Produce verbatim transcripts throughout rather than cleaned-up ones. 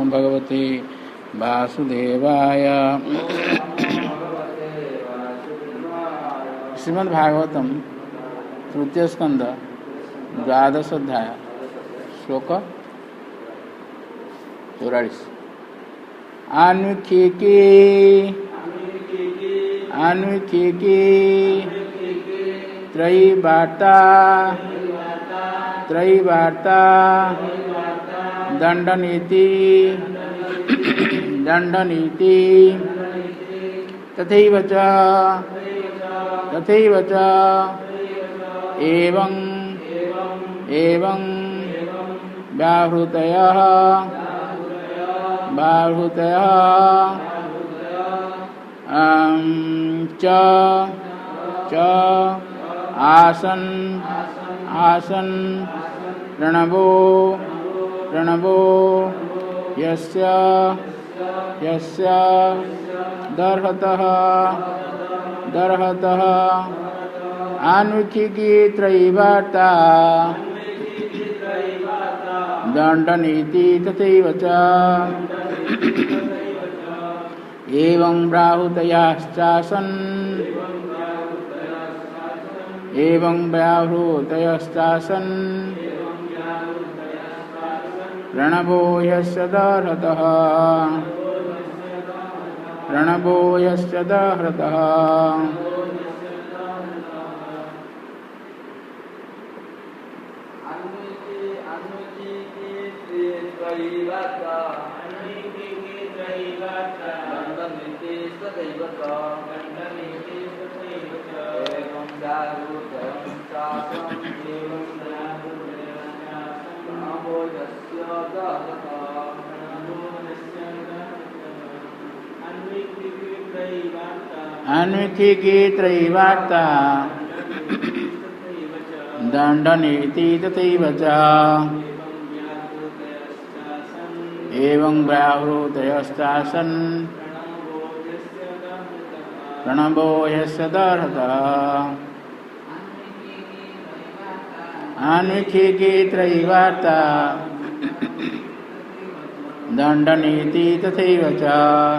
भगवते वासुदेवाय। श्रीमद्भागवतम तृतीय स्कंद द्वादश अध्याय श्लोक चौरालीस। आन्विखिकी आन्विखिकी त्रयी वार्ता त्रयी वार्ता दंडनीति दंडनीति तथैव च तथैव च एवं एवं व्याहृतयः व्याहृतयः च च आसन् आसन् प्रणवो प्रणवो यस्य यस्य दर्हतः दर्हतः आन्विखिकी त्रयी वार्ता दंडनीति तथैव च एवं व्याहृतयश्चासन् एवं व्याहृतयश्चासन् प्रणवो यस्य दर्हतः प्रणवो यस्य दर्हतः। अन्विखिकी त्रयी वार्ता दंडनीति तथैव च एवं व्याहृतयश्चासन् प्रणवो यस्य दर्हतः अन्विखिकी त्रयी वार्ता दंडनीति तथैव च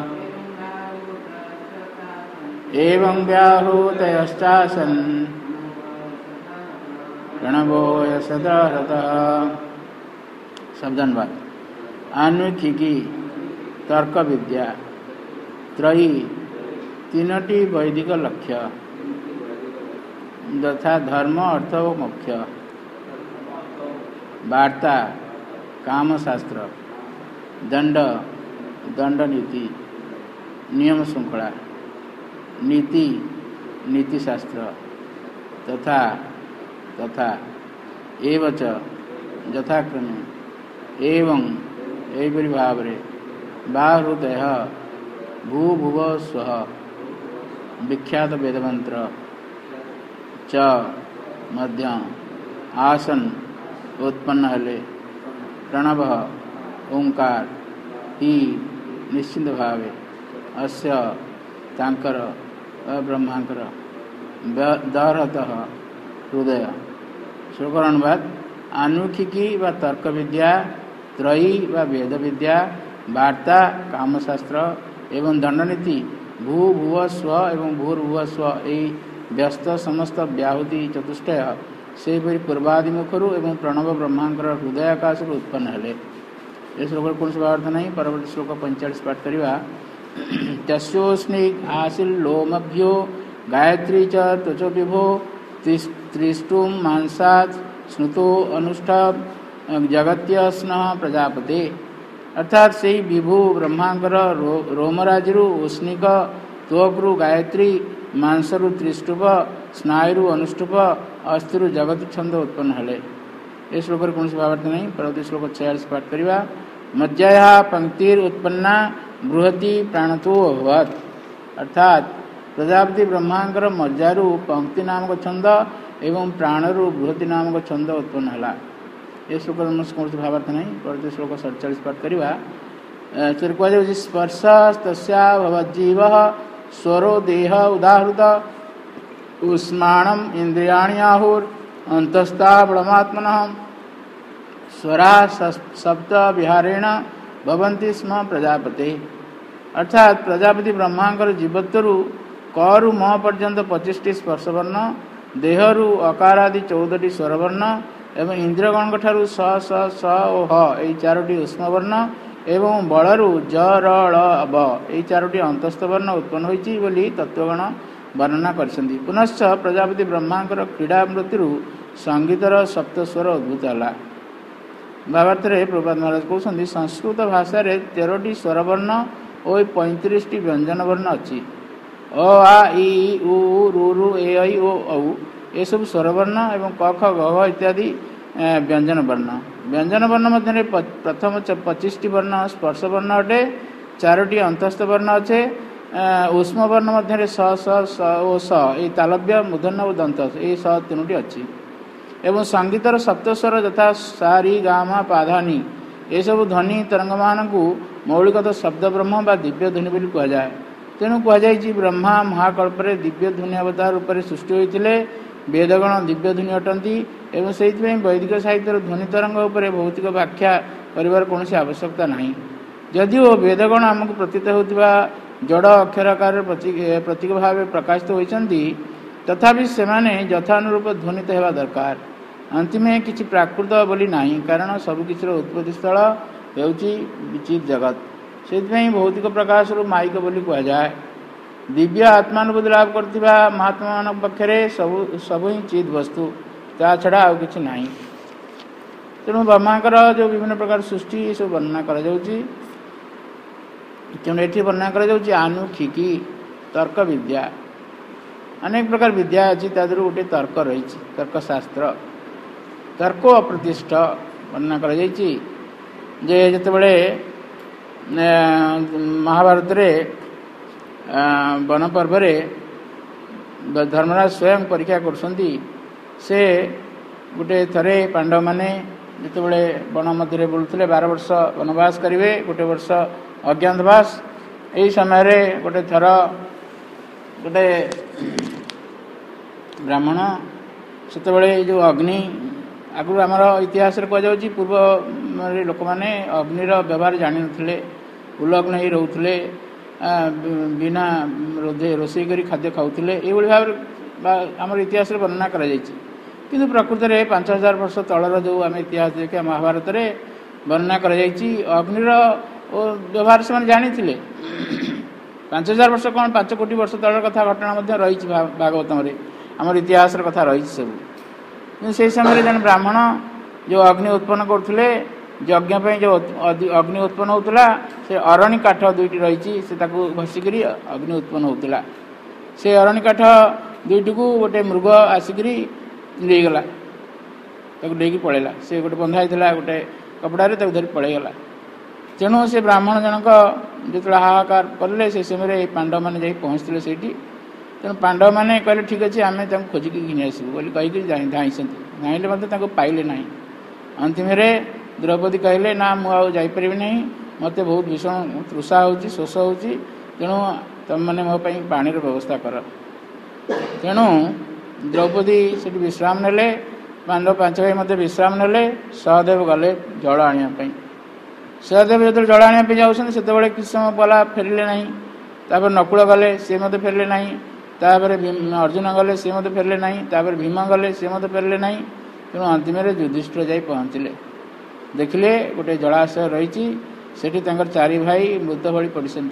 एवं व्याहृतयश्चासन् प्रणवो यस्य दर्हतः। शब्दानुवाद। आन्विखिकी तर्क विद्या, त्रयी तीनोटी वैदिक लक्ष्य तथा धर्म अर्थ व मोक्ष, वार्ता काम शास्त्र, दंड दंड नीति नियम श्रृंखला, नीति नीति शास्त्र, तथा तथा एवच यथाक्रमे एवं एपरि भाव व्याहृतय भू भुव स्वः विख्यात वेदमंत्र च मध्य आसन उत्पन्न हेले प्रणव ओंकार ही निश्चिंत भावे अस्य तांकर अब्रह्मांकर दर्हतः हृदय। श्लोकर अनुवाद। आन्विखिकी व तर्क विद्या, त्रयी व वेद विद्या, वार्ता कामशास्त्र एवं दंडनीति भू भुव स्व एवं भूर्भुव स्व यही व्यस्त समस्त व्याहृति चतुष्टय से पूर्वादिमुखर एवं प्रणव ब्रह्मांकर हृदयाकाश उत्पन्न हेले। ये श्लोक कौन सा अर्थ नहीं। परवर्ती श्लोक पैंचाश पाठ करवा। तस्योस्नि आशील्लोमभ्यो गायत्री च त्वचो विभो त्रिष्टुम मांसात् स्नुतो अनुष्ठाप जगत्यस्न प्रजापते। अर्थात से विभु ब्रह्मांकर रो, रोमराजिरु उष्णिक त्वग्रु गायत्री मांसरु त्रिष्टुप स्नायुरु अनुष्टुप अस्थिरु जगत छंद उत्पन्न हेले। ये श्लोक कौन सा भावार्थ नहीं। परवर्ती श्लोक छियालीस पाठ करवा। मज्जया पंक्तिर उत्पन्ना बृहति प्राणतो अभवत्। अर्थात प्रजापति ब्रह्मांकर मज्जारु पंक्ति नामक छंद एवं प्राणरु बृहति नामक छंद उत्पन्न है। ये श्लोक कौन सा भावार्थ नहीं। परवर्ती श्लोक सड़चाश पाठ करवा। कह स्पर्श तस्या भवज्जीवः स्वरो देह उदाहृत उष्माणम इंद्रियाण्याहुर अंतस्ता ब्रह्मात्मनः स्वरा सप्त विहारेण भवन्ति स्म प्रजापते। अर्थात प्रजापति ब्रह्मांकर जीवत्वरु करु म पर्यंत पचिशटी स्पर्शवर्ण, देहरु अकारादि चौदह स्वरवर्ण एवं इंद्रगण ठारू स स स ओ ह यही चारोटी उष्मवर्ण एवं बलरु ज र ळ ब यही चारोटी अंतस्थ वर्ण उत्पन्न होइछि बोली तत्वगण वर्णना करछन्ति। पुनश्च प्रजापति ब्रह्मांकर क्रीडा मृत्यु संगीतर सप्तस्वर उद्भूत हला। भावार्थ रे प्रभुपाद महाराज कहउछन्ति संस्कृत भाषा रे तेरह स्वरवर्ण और पैंतीस व्यंजन वर्ण अच्छी। अ आ इ उ रु रु ए ऐ ओ औ ये सब स्वरवर्ण एवं क ख ग घ इत्यादि व्यंजन वर्ण। व्यंजन वर्ण मध्य प्रथम पच्चीस वर्ण स्पर्श वर्ण अटे, चारोटी अंतस्थ वर्ण अच्छे। उष्म वर्ण मध्य स स स ओ स ये तालव्य मूर्धन्य और दंत ये स तीनोटी अच्छी। एवं संगीतर सप्तस्वर यथा सा रि गा मा पा धा नि ये सब ध्वनि तरंग मान को मौलिकत शब्द ब्रह्म बा दिव्य ध्वनि बोली कह जाए। तेणु कहुई ब्रह्मा महाकल्परे दिव्य ध्वनि अवतार रूप सृष्टि होते वेदगण दिव्य ध्वनि अटंती एवं से वैदिक साहित्य ध्वनि तरंग उपर भौतिक व्याख्या कर कौन आवश्यकता नहीं। जदिओ वेदगण आमको प्रतीत होता जड़ अक्षराकार प्रतीक भाव प्रकाशित होती तथापि सेमाने यथानुरूप ध्वनित होगा दरकार। अंतिम किसी प्राकृत बोली नहीं, कारण सबकि उत्पत्ति स्थल होउची विचित जगत। से भौतिक प्रकाश रू माइक बोली कह जाए। दिव्य आत्मानुभूति लाभ करथिबा महात्मा मान पक्षरे सब सब ही चित वस्तु ता छड़ा आउ किछि नाही। तेणु ब्रह्मांकर जो विभिन्न प्रकार सृष्टि सब वर्णना करा जाउची। तेणु एठी वर्णना करा जाउची आनुखिकी तर्क विद्या। अनेक प्रकार विद्या अच्छी तादर गोटे तर्क रही तर्कशास्त्र तर्क अप्रतिष्ठ वर्णना कर जिते महाभारत रे वन पर्व धर्मराज स्वयं परीक्षा करसंती से गोटे थरे पांडव माने जिते वन मध्य बुलूले बार वर्ष वनवास करेंगे गोटे वर्ष अज्ञातवास। यही समय गोटे थर गोटे ब्राह्मण से जो अग्नि आगु आमर इतिहास कहुँ पूर्व लोक मैंने अग्निर व्यवहार जान नुले उल्लग्न ही रोते बिना रोधे रोषे कर खाद्य खाऊले ये भाव आम इतिहास वर्णना कर किंतु प्रकृत में पांच हजार वर्ष तलर जो आम इतिहास देखा महाभारत में वर्णना कर अग्निर व्यवहार से जानी पांच हजार वर्ष कौन पांच कोटी वर्ष तलर कथा घटना रही भागवतम आमर इतिहास कथा रही सब। से समय जन ब्राह्मण जो अग्नि उत्पन्न करते यज्ञ जो अग्नि उत्पन्न होता से अरणी काठ दुईटी रही से घसीक अग्नि उत्पन्न होता से अरणी काठ दुईटी को गोटे मृग आसिक लेगला लेकिन पलैला से गोटे बंधा होता गोटे कपड़े धरी पलैगला। तेणु से ब्राह्मण जनक जो हाहाकार कले से समय पांडव मैंने जा पहुँचते से तेणु पांडव मैंने कहले ठीक अच्छे आम खोजिक घिनी आसबू बोली कहीकि धाई धाइले मतलब पाइले ना। अंतिम द्रौपदी कहले ना मुझे ना मत बहुत भीषण तृषा हो शोष हो तेणु तुम मैंने मो पानी व्यवस्था कर। तेणु द्रौपदी से विश्राम नेले पांडव पांच भाई मत विश्राम नेले सहदेव गले जल आने। सहदेव जो जल आने जाऊँ से किस समय गला फेरिले ना। तापर नकुल गले सी मत फेरिले ना। तापर अर्जुन गले सी मत फेरिले ना। तापर भीम गले सी मत फेरिले ना। तेणु अंतिम युधिष्ठिर जाई पहुँचले देखिले गोटे जलाशय रही चारि भाई मृत भली पड़ते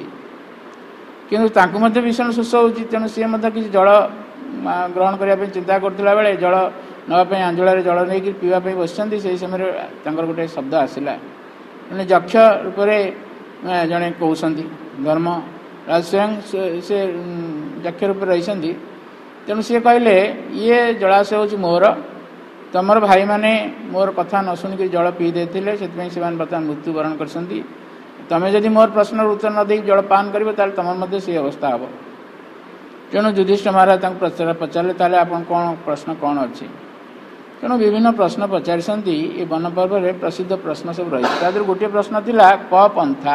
किंतु भीषण शोष हो तेणु सी किसी जल ग्रहण करने चिंता करता बेले जल नापी आंजुल जल नहीं पीवाई बस से समय गोटे शब्द आसला मैंने यक्ष रूप जड़े कहते धर्म राज स्वयं से यक्ष रूप रही तेणु सी कहले ये जलाशय हूँ मोर तमर भाई माने मोर कथा न शुणिक जल पी देते से बर्तमान मृत्युवरण कर तमें जदि मोर प्रश्न उत्तर न दे जलपान कर तुम से अवस्था हम। तेणु युधिष्ठिर महाराज पचारे ताले आप कौन प्रश्न कौन अच्छी तेणु विभिन्न प्रश्न पचारि ये वन पर्व में प्रसिद्ध प्रश्न सब रही गोटे प्रश्न थिला क पंथा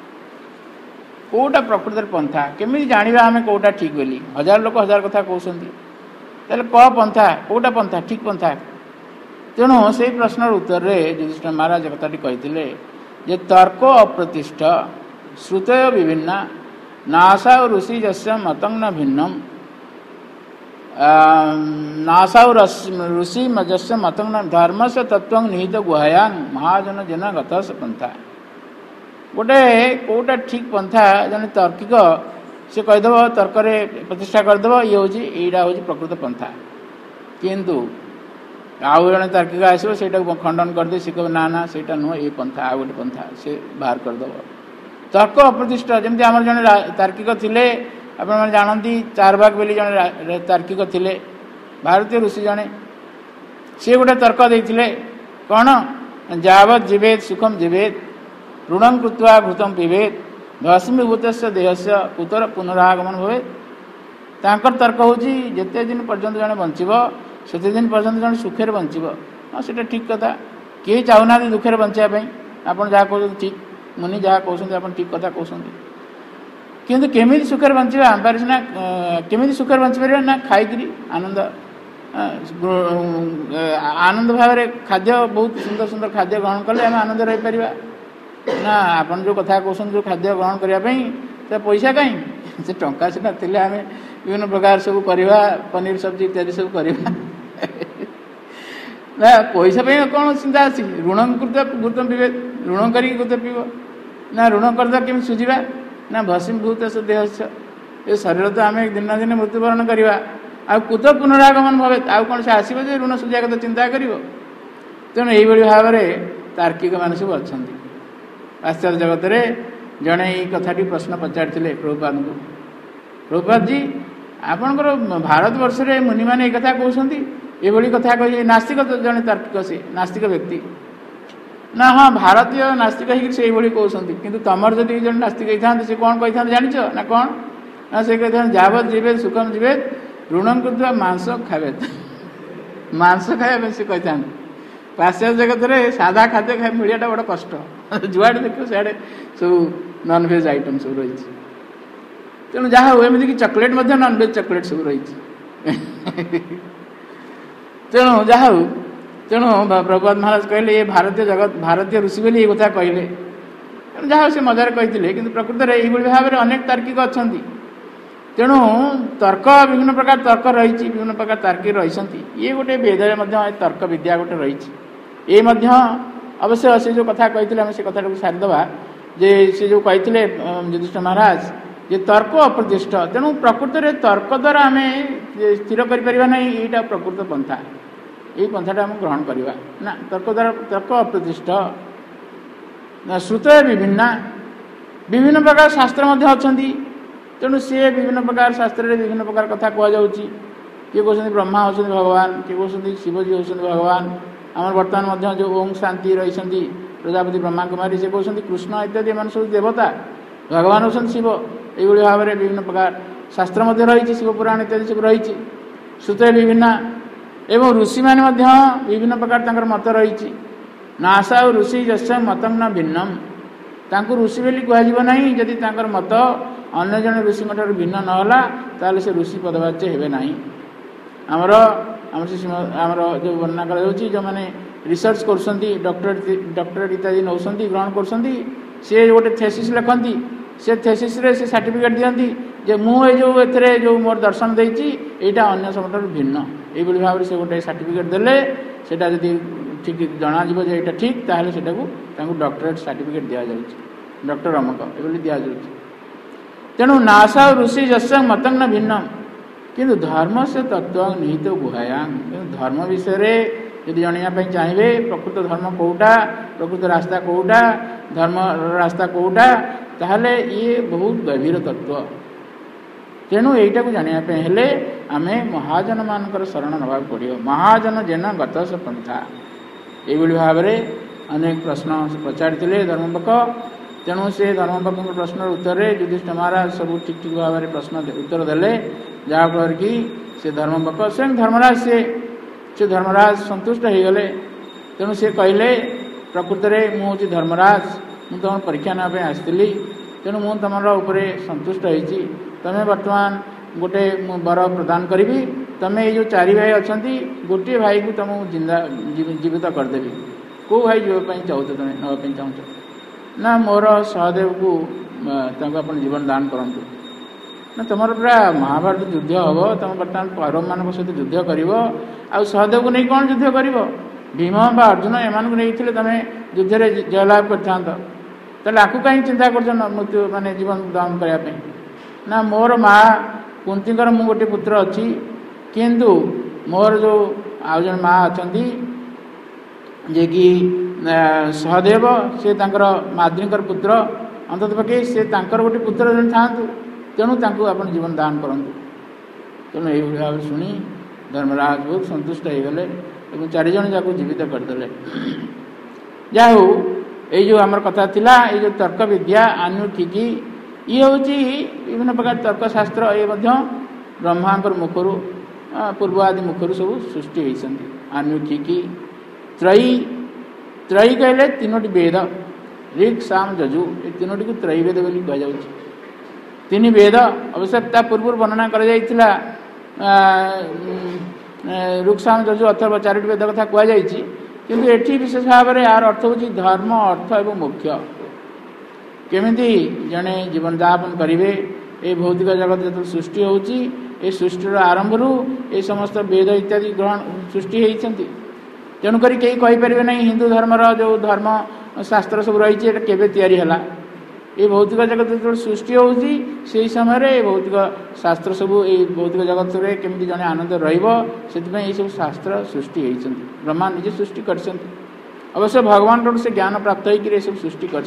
कौटा प्रकृत पंथा केमी जाना आम कौटा ठीक बोली हजार लोक हजार कथा कहते क पंथा कौटा पंथा ठीक पंथा। तेणु से प्रश्न उत्तर में युधिष्ठिर महाराज कथाटी कहते ଯେ ତର୍କ ଅପ୍ରତିଷ୍ଠ ଶ୍ରୁତୟ ବିଭିନ୍ନ ନାଶା ଋଷି ଯସ୍ୟ ମତଂ ନ ଭିନ୍ନମ୍ नासा ऋषि मजस्य मतंग धर्म से तत्व निहित गुहायां महाजन जन गत पंथा गोटे कौटा ठीक पंथा जन तर्किक से कहीदेव तर्क प्रतिष्ठा करदेव ये हूँ यहाँ हूँ प्रकृत पंथा किंतु आउ जन तार्किक आसो से खंडन करदे सी कह ना ना से नुह ये पंथा आ गए पंथा से बाहर करदेव तर्क अप्रतिष्ठा जमी आम जन तार्किक थिले आपण मैंने जानती चारबाग बोली जड़े तार्किक थिले भारतीय ऋषि जड़े सी गोटे तर्क देते कौन जावत जीवेद सुखम जीवेद ऋणम कृत्वा घृतम पीवेद भस्मीभूत देह से कुतर पुनरागमन भवे तांकर तर्क हूँ जिते दिन पर्यंत जड़े बंचब से दिन पर्यंत जड़े सुखे बंचब हाँ से ठीक कथा किए चाहूना दुखे बंचापी आप जहाँ कह ठीक मुनि जहाँ कहते आप ठीक कथा कहते किंतु केमी सुखर बंचा आम पारे सीना केमी सुखर बंची पार ना खाई आनंद आनंद भाव खाद्य बहुत सुंदर सुंदर खाद्य ग्रहण कले आम आनंद रही पार ना आपन जो कथा कहते जो खाद्य ग्रहण करने तो पैसा कहीं से टंका सीना थे आम विभिन्न प्रकार सब करवा पनीर सब्जी इत्यादि सब करवा ना पैसा कौन चिंता अच्छी ऋण कृत गुरुत्व पीवे ऋण कर पीव ना ऋण करदा केमी सुझा ना भस्मीभूत से देह से ये शरीर तो आम दिन दिन मृत्युवरण करवा आ कुत पुनरागमन भावे आउ कौन से आसो जे ऋण सुझा कथा चिंता कर तेणु यही भाव में तार्किक मान सब अच्छा पाश्चात्य जगत में जड़े ये कथाटी प्रश्न पचारि प्रभुपाद को प्रभुपाद जी आपणकर भारत वर्ष में मुनि मैंने एक कथा कहते ये कथा कही नास्तिक जड़े तार्किक से नास्तिक व्यक्ति ना हाँ भारतीय नास्तिक से कहते कि तुम जदि जन नास्तिक होता से कौन कही था जान ना कौन ना से कहते जावत जीवेद सुखम जीवेद ऋणम कृत्वा मांस खावे मांस खाया से कही था पाश्चात्य जगत में सादा खाद्य खाए मिलियाटा बड़ा कष्ट जुआड़े देख सियाड़े सब नॉनभेज आइटम सब रही तेणु जहाँ हूँ एमती चॉकलेट नॉनभेज चॉकलेट सब रही तेणु जहाँ हूँ तेणु प्रभुपाद महाराज कहले ये भारतीय जगत भारतीय ऋषि बोली ये कथा कहले जहाँ से मजार कहते कि प्रकृत में यही भाव में अनेक तार्किक अच्छा तेणु तर्क विभिन्न प्रकार तर्क रही विभिन्न प्रकार तार्किक रही ये गोटे वेद तर्क विद्या गोटे रही ये अवश्य से जो कथा कहते आम से कथा सारिदेवा जे से जो कहते युधिष्ठिर महाराज ये तर्क अप्रतिष्ठ तेणु प्रकृत में तर्क द्वारा आम स्थिर करना यहाँ प्रकृत पंथा यही पंथाटा आम ग्रहण करवा ना तर्क द्वारा तर्क अप्रतिष्ठ श्रुत विभिन्न विभिन्न प्रकार शास्त्र अच्छा तेणु सी विभिन्न प्रकार शास्त्र विभिन्न प्रकार कथा कहुँ किए कहते ब्रह्मा होती भगवान किए कहते शिवजी होती भगवान आम बर्तमान जो ओम शांति रही प्रजापति ब्रह्मा कुमारी से कहते कृष्ण इत्यादि एम सब देवता भगवान होती शिव ये भाव में विभिन्न प्रकार शास्त्र रही शिव पुराण इत्यादि सब रही श्रुत विभिन्न एवं ऋषि मैंने विभिन्न प्रकार तंकर मत रही नासा ऋषि जस्य मतम न भिन्नम तांको ऋषि बोली कह नहीं जदि तांकर मत अन्य जन ऋषि भिन्न नहला ताले से ऋषि पदवाच्य हेबे नहीं आमर आम से आमर जो वर्णना कर जो मैंने रिसर्च कर डॉक्टरेट डॉक्टरेट इत्यादि नौ ग्रहण कर गोटे थेसिस लिखती से थेसिस रे से सर्टिफिकेट दिखती जे मुझे जो ए जो मोर दर्शन देती यहाँ अन्य सब भिन्न ये भाव में से गोटे सर्टिफिकेट देले सेटा जदि ठीक जना जे यहाँ ठीक ताहले सेटाकू डॉक्टरेट सर्टिफिकेट दि जाऊँ डॉक्टर अमक ये दि जाऊँ तेणु नासा ऋषि जस्य मतंग न भिन्न किंतु धर्म से तत्व निहित गुहायां धर्म विषय यदि जानापी चाहिए प्रकृत धर्म कौटा प्रकृत रास्ता कौटा धर्म रास्ता कौटा ताहले ये बहुत गभीर तत्व तेणु यहीटा को जानापी हेले आम महाजन मानकर शरण नवा पड़ो महाजन जेन गत से पंथा ये भाव में अनेक प्रश्न पचारि धर्मपक तेणु से धर्मपक प्रश्न उत्तर युधिष्ठिर महाराज सब ठीक ठीक भाव में प्रश्न उत्तर देले जहाँफल कि से धर्मपक स्वयं धर्मराज से से धर्मराज संतुष्ट हो गले तेणु से कहले प्रकृत में मुझे धर्मराज मुझे तुम परीक्षा नापे आसती तेणु मुझे तुम उपरे संतुष्ट होती तुम्हें बर्तमान गोटे वर प्रदान करी तुम्हें ये जो चारि भाई अच्छा गोटे भाई को तुम जिंदा जीवित करदेवी कौ भाई जीवाई चाहते तुम्हें नापी चाहूँ ନା ମୋର ସହଦେବ को अपन जीवन दान करंतु ना तुम पूरा महाभारत युद्ध हम तुम बर्तमान कौरव मान सहित युद्ध कर सहदेव को नहीं कौन युद्ध कर भीम बा अर्जुन एम नहीं तुम युद्ध में जयलाभ कर आपको कहीं चिंता कर मृत्यु माने जीवन दान करने ना मोर माँ कुंतीकर मु गोटे पुत्र अच्छी किंतु मोर जो आउ जन माँ अच्छा जे कि सहदेव से माद्रीकर पुत्र अंत पक्षे से गोटे पुत्र जन था तेणु आप जीवन दान करूँ तेणु ये भाव शुणी धर्मराज बहुत संतुष्ट हो गले और चारिज जाक जीवित करदे जा हो ये जो आम कथा थिला ये जो तर्क विद्या आन्युखिकी ये हूँ विभिन्न प्रकार तर्कशास्त्र ये ब्रह्मांकर मुखर पूर्व आदि मुखर सब सृष्टि होती आन्युखिकी त्रयी त्रयी कहले तीनोटी वेद ऋक् साम यजु ये तीनोटी को त्रयी वेद बोली कह तीन वेद अवश्य पूर्व वर्णना कर ऋक् साम यजु अथर्व चारोटी वेद कथा कहुई किंतु एठी विशेष भाव में यार अर्थ हूँ धर्म अर्थ एवं मोक्ष केमिति जड़े जीवन यापन करेंगे ये भौतिक जगत जो सृष्टि होची ये सृष्टिर आरंभ ये समस्त वेद इत्यादि ग्रहण सृष्टि होती तेणुक कहीं कहींपर ना हिंदू धर्मर जो धर्म शास्त्र सब रही है केवे तैयारी है ये भौतिक जगत जो सृष्टि होती से समय ये भौतिक शास्त्र सब ये भौतिक जगत में केमी जड़े आनंद रही सब शास्त्र सृष्टि होती ब्रह्मा निजे सृष्टि कर अवश्य भगवान से ज्ञान प्राप्त होकर सब सृष्टि कर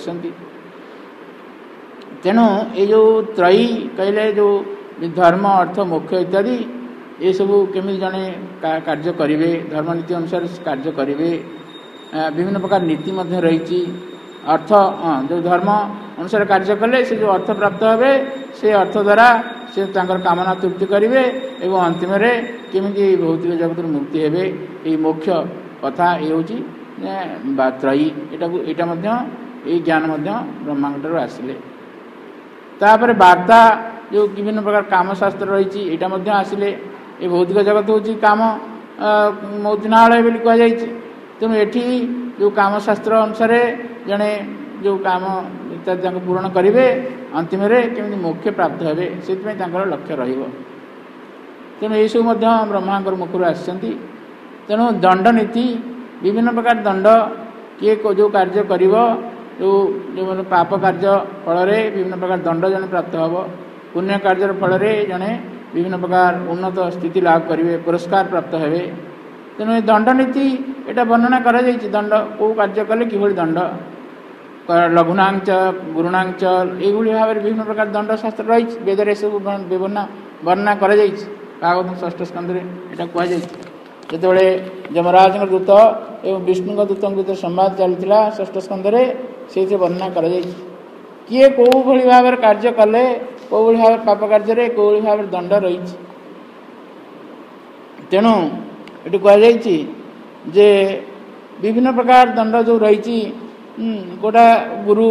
तेणु ये जो त्रयी कहले जो धर्म अर्थ मोक्ष इत्यादि ये सब केमी जड़े कार्य करेंगे धर्म नीति अनुसार कार्य करेंगे विभिन्न प्रकार नीति रही अर्थ जो धर्म अनुसार कार्य कले से जो अर्थ प्राप्त हे से अर्थ द्वारा से कामना तृप्ति करेंगे एवं अंतिम केमी भौतिक जगत मुक्ति हे ये मोक्ष कथा ये हूँ त्रयी यहाँ ये ज्ञान ब्रह्मांड आसिले तापर वार्ता जो विभिन्न प्रकार काम शास्त्र रही यहाँ आसिले ये भौतिक जगत हूँ काम मौतिनालय बोली कहुई तेणु एठी जो काम शास्त्र अनुसार जड़े जो काम इत्यादि पूरण करेंगे अंतिम केमी मोक्ष प्राप्त हे से लक्ष्य रेणु ये सब ब्रह्मांकर मुखर आसती तेणु दंड नीति विभिन्न प्रकार दंड किए जो कार्य कर जो जो पाप कार्य फल विभिन्न प्रकार दंड जन प्राप्त हे पुण्य कार्य फल जड़े विभिन्न प्रकार उन्नत स्थिति लाभ करेंगे पुरस्कार प्राप्त हे तेणु ये दंड नीति यहाँ वर्णना कर दंड कौ कार्य कले कि दंड लघुनांच गुरुणांच ये भाव में विभिन्न प्रकार दंड शास्त्र रही वेद सब विवरण वर्णना कर भागवत षष्ठ स्कंद यहाँ कहुई जिते यमराज दूत एवं विष्णु दूत दूत संवाद चलता षष्ठ स्कंद से वर्णना कर किए कौ भाव में कार्य कले कौ भाव पाप कार्य कौ भाव में दंड रही तेणु ये कहुई जे विभिन्न प्रकार दंड जो रही गोटा गुरु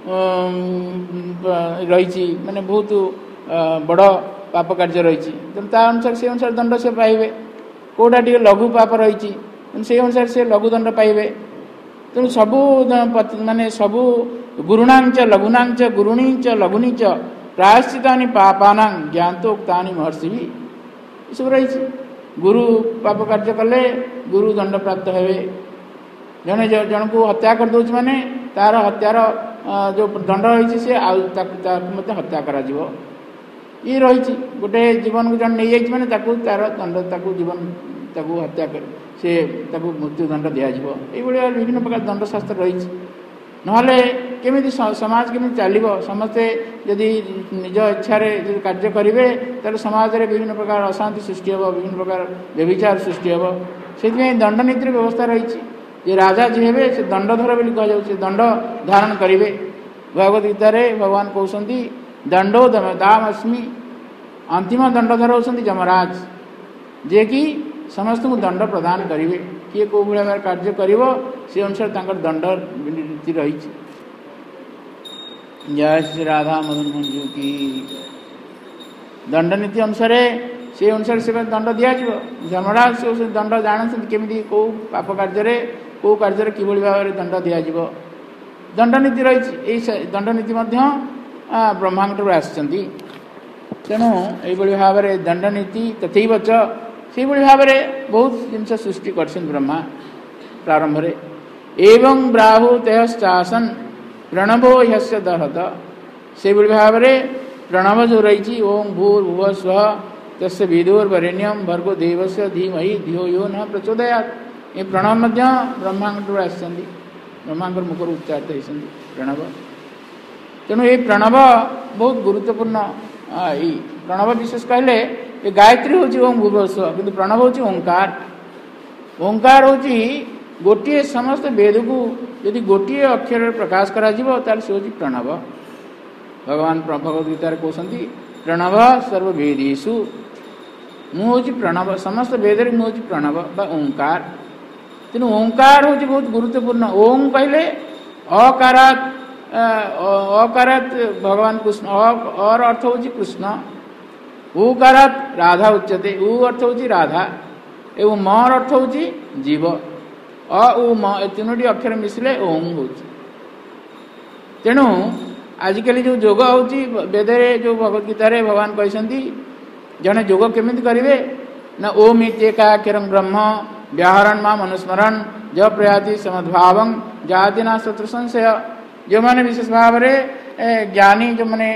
रही माने बहुत बड़ पाप कार्य रही तेनाली अनुसार से अनुसार दंड से पाइबे कौटा टी लघु पाप रही से अनुसार से लघु दंड पाइबे तेणु सबू माने सबू गुरुणांच लघुनांच गुरुणीच लघुनीच प्रायश्चिता पापाना ज्ञातोक्ता महर्षि भी सब रही गुरु पाप कार्य कले गुरु दंड प्राप्त हे जड़े जन को हत्या कर दौर माने तार हत्यार जो दंड रही से मत हत्या कर ये रही गोटे जीवन को जन नहीं जाइए मैंने तार दंड ताकू जीवन ताकू हत्या कर से ताकू मृत्यु दंड दिज्व ये विभिन्न प्रकार दंड शास्त्र रही नहले केमी समाज केमी चलो समस्ते यदि निज इच्छा कार्य करेंगे तो समाज में विभिन्न प्रकार अशांति सृष्टि हे विभिन्न प्रकार व्यभिचार सृष्टि हे से दंड नीति व्यवस्था रही ये राजा जी हे से दंडधर बोली कहुचे दंड धारण करेंगे भगवद गीतार भगवान कहते दंडो दाम अस्मि अंतिम दंडधर होती यमराज जे कि समस्त को दंड प्रदान करेंगे किए कौ भाव कार्य कर से अनुसार दंड नीति रही जय श्री राधा मदन मंजू की दंड नीति अनुसार से अनुसार से दंड दिज्व यमराज से दंड जानते केमी कौ पाप कार्य कौ कार्य कि भाव में दंड दिज्व ଦଣ୍ଡନୀତି ରହିଛି। ଏଇ ଦଣ୍ଡନୀତି ମଧ୍ୟ ବ୍ରହ୍ମାଙ୍କଠାରୁ ଆସିଛନ୍ତି। ତେଣୁ ଏଇଭଳି ଭାବରେ ଦଣ୍ଡନୀତି ତଥୈବଚ ସେଇଭଳି ଭାବରେ ବହୁତ ଜିନିଷ ସୃଷ୍ଟି କରିଛନ୍ତି ବ୍ରହ୍ମା ପ୍ରାରମ୍ଭରେ। ଏବଂ ବ୍ରାହୁ ତେହଶ୍ଚାସନ୍ ପ୍ରଣବୋ ହ୍ୟସ୍ୟ ଦହତ ସେଇଭଳି ଭାବରେ ପ୍ରଣବ ଯେଉଁ ରହିଛି ଓಂ ଭୂର୍ ଭୁବ ସ୍ୱଃ ତସ୍ୟ ବିଦୁର୍ବରେଣ୍ୟଂ ଭର୍ଗୋ ଦେବସ୍ୟ ଧୀମହି ଧିୟୋ ୟୋ ନଃ ପ୍ରଚୋଦୟାତ୍। ଏ ପ୍ରଣବ ମଧ୍ୟ ବ୍ରହ୍ମାଙ୍କଠାରୁ ଆସିଛନ୍ତି, ବ୍ରହ୍ମାଙ୍କର ମୁଖରୁ ଉଚ୍ଚାରିତ ହୋଇଛନ୍ତି ପ୍ରଣବ। ତେଣୁ ଏ ପ୍ରଣବ ବହୁତ ଗୁରୁତ୍ୱପୂର୍ଣ୍ଣ। ଏଇ ପ୍ରଣବ ବିଶେଷ କହିଲେ ଏ ଗାୟତ୍ରୀ ହେଉଛି ଓಂ ଭୁବ ସ୍ୱଃ, କିନ୍ତୁ ପ୍ରଣବ ହେଉଛି ଓଙ୍କାର। ଓଙ୍କାର ହେଉଛି ଗୋଟିଏ ସମସ୍ତ ବେଦକୁ ଯଦି ଗୋଟିଏ ଅକ୍ଷରରେ ପ୍ରକାଶ କରାଯିବ ତାହେଲେ ସେ ହେଉଛି ପ୍ରଣବ। ଭଗବାନ ଭଗବତ ଗୀତାରେ କହୁଛନ୍ତି ପ୍ରଣବ ସର୍ବବେଦେଷୁ, ମୁଁ ହେଉଛି ପ୍ରଣବ, ସମସ୍ତ ବେଦରେ ମୁଁ ହେଉଛି ପ୍ରଣବ ବା ଓଙ୍କାର। ତେଣୁ ଓଙ୍କାର ହେଉଛି ବହୁତ ଗୁରୁତ୍ୱପୂର୍ଣ୍ଣ। ଓಂ କହିଲେ ଅକାରାତ୍ ଅକାରାତ୍ ଭଗବାନ କୃଷ୍ଣ, ଅର ଅର୍ଥ ହେଉଛି କୃଷ୍ଣ, ଉକାରାତ୍ ରାଧା ଉଚ୍ୟତେ, ଉ ଅର୍ଥ ହେଉଛି ରାଧା ଏବଂ ମର ଅର୍ଥ ହେଉଛି ଜୀବ। ଅ ଉ ମ ଏ ତିନୋଟି ଅକ୍ଷର ମିଶିଲେ ଓಂ ହେଉଛି। ତେଣୁ ଆଜିକାଲି ଯେଉଁ ଯୋଗ ହେଉଛି ବେଦରେ ଯେଉଁ ଭଗବତ ଗୀତାରେ ଭଗବାନ କହିଛନ୍ତି ଜଣେ ଯୋଗ କେମିତି କରିବେ ନା ଓମ୍ ଇତ୍ୟେକାକ୍ଷରଂ ବ୍ରହ୍ମ ବ୍ୟାହରଣ ମା ମନୁସ୍ମରଣ ଜ ପ୍ରୟାତି ସମଦ୍ଭାବଂ ଜାତି ନା ଶତ୍ରୁ ସଂଶୟ। ଯେଉଁମାନେ ବିଶେଷ ଭାବରେ ଜ୍ଞାନୀ ଯେଉଁମାନେ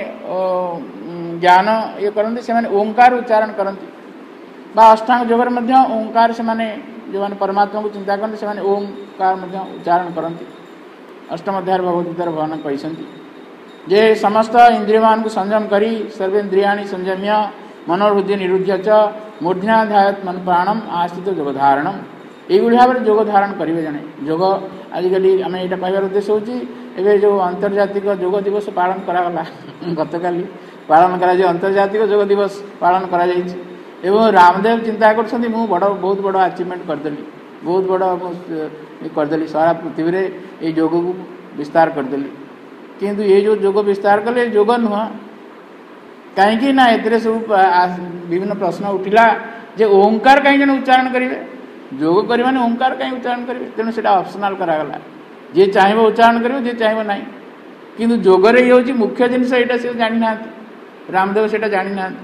ଜ୍ଞାନ ଇଏ କରନ୍ତି ସେମାନେ ଓଙ୍କାର ଉଚ୍ଚାରଣ କରନ୍ତି ବା ଅଷ୍ଟାଙ୍ଗ ଯୋଗରେ ମଧ୍ୟ ଓଙ୍କାର ସେମାନେ ଯେଉଁମାନେ ପରମାତ୍ମାକୁ ଚିନ୍ତା କରନ୍ତି ସେମାନେ ଓଙ୍କାର ମଧ୍ୟ ଉଚ୍ଚାରଣ କରନ୍ତି। ଅଷ୍ଟମ ଅଧ୍ୟାୟରେ ଭଗବତ ଗୀତାରେ ଭଗବାନ କହିଛନ୍ତି ଯେ ସମସ୍ତ ଇନ୍ଦ୍ରିୟମାନଙ୍କୁ ସଂଯମ କରି ସର୍ବେନ୍ଦ୍ରିୟାଣୀ ସଂଯମ୍ୟ ମନୋହୃଦୟ ନିରୁଦ୍ଧ୍ୟ ଚ ମୂର୍ଧ୍ନା ଧ୍ୟାୟତ୍ ମନ ପ୍ରାଣମ ଆସ୍ଥିତ ଯୋଗ ଧାରଣମ୍। এইଭଳି ଭାବରେ ଯୋଗ ଧାରଣ କରିବେ ଜଣେ। ଯୋଗ ଆଜିକାଲି ଆମେ ଏଇଟା କହିବାର ଉଦ୍ଦେଶ୍ୟ ହେଉଛି ଏବେ ଯେଉଁ ଆନ୍ତର୍ଜାତିକ ଯୋଗ ଦିବସ ପାଳନ କରାଗଲା, ଗତକାଲି ପାଳନ କରାଯାଇ ଆନ୍ତର୍ଜାତିକ ଯୋଗ ଦିବସ ପାଳନ କରାଯାଇଛି ଏବଂ ରାମଦେବ ଚିନ୍ତା କରୁଛନ୍ତି ମୁଁ ବଡ଼ ବହୁତ ବଡ଼ ଆଚିଭମେଣ୍ଟ କରିଦେଲି, ବହୁତ ବଡ଼ ମୁଁ କରିଦେଲି, ସାରା ପୃଥିବୀରେ ଏଇ ଯୋଗକୁ ବିସ୍ତାର କରିଦେଲି। କିନ୍ତୁ ଏ ଯେଉଁ ଯୋଗ ବିସ୍ତାର କଲେ ଯୋଗ ନୁହଁ। କାହିଁକି ନା ଏଥିରେ ସବୁ ବିଭିନ୍ନ ପ୍ରଶ୍ନ ଉଠିଲା ଯେ ଓଙ୍କାର କାହିଁ ଜଣେ ଉଚ୍ଚାରଣ କରିବେ, ଯୋଗ କରିବେ ମାନେ ଓଙ୍କାର କାହିଁ ଉଚ୍ଚାରଣ କରିବେ। ତେଣୁ ସେଇଟା ଅପସନାଲ କରାଗଲା, ଯିଏ ଚାହିଁବ ଉଚ୍ଚାରଣ କରିବ, ଯିଏ ଚାହିଁବ ନାହିଁ। କିନ୍ତୁ ଯୋଗରେ ଇଏ ହେଉଛି ମୁଖ୍ୟ ଜିନିଷ, ଏଇଟା ସେ ଜାଣିନାହାନ୍ତି, ରାମଦେବ ସେଇଟା ଜାଣିନାହାନ୍ତି।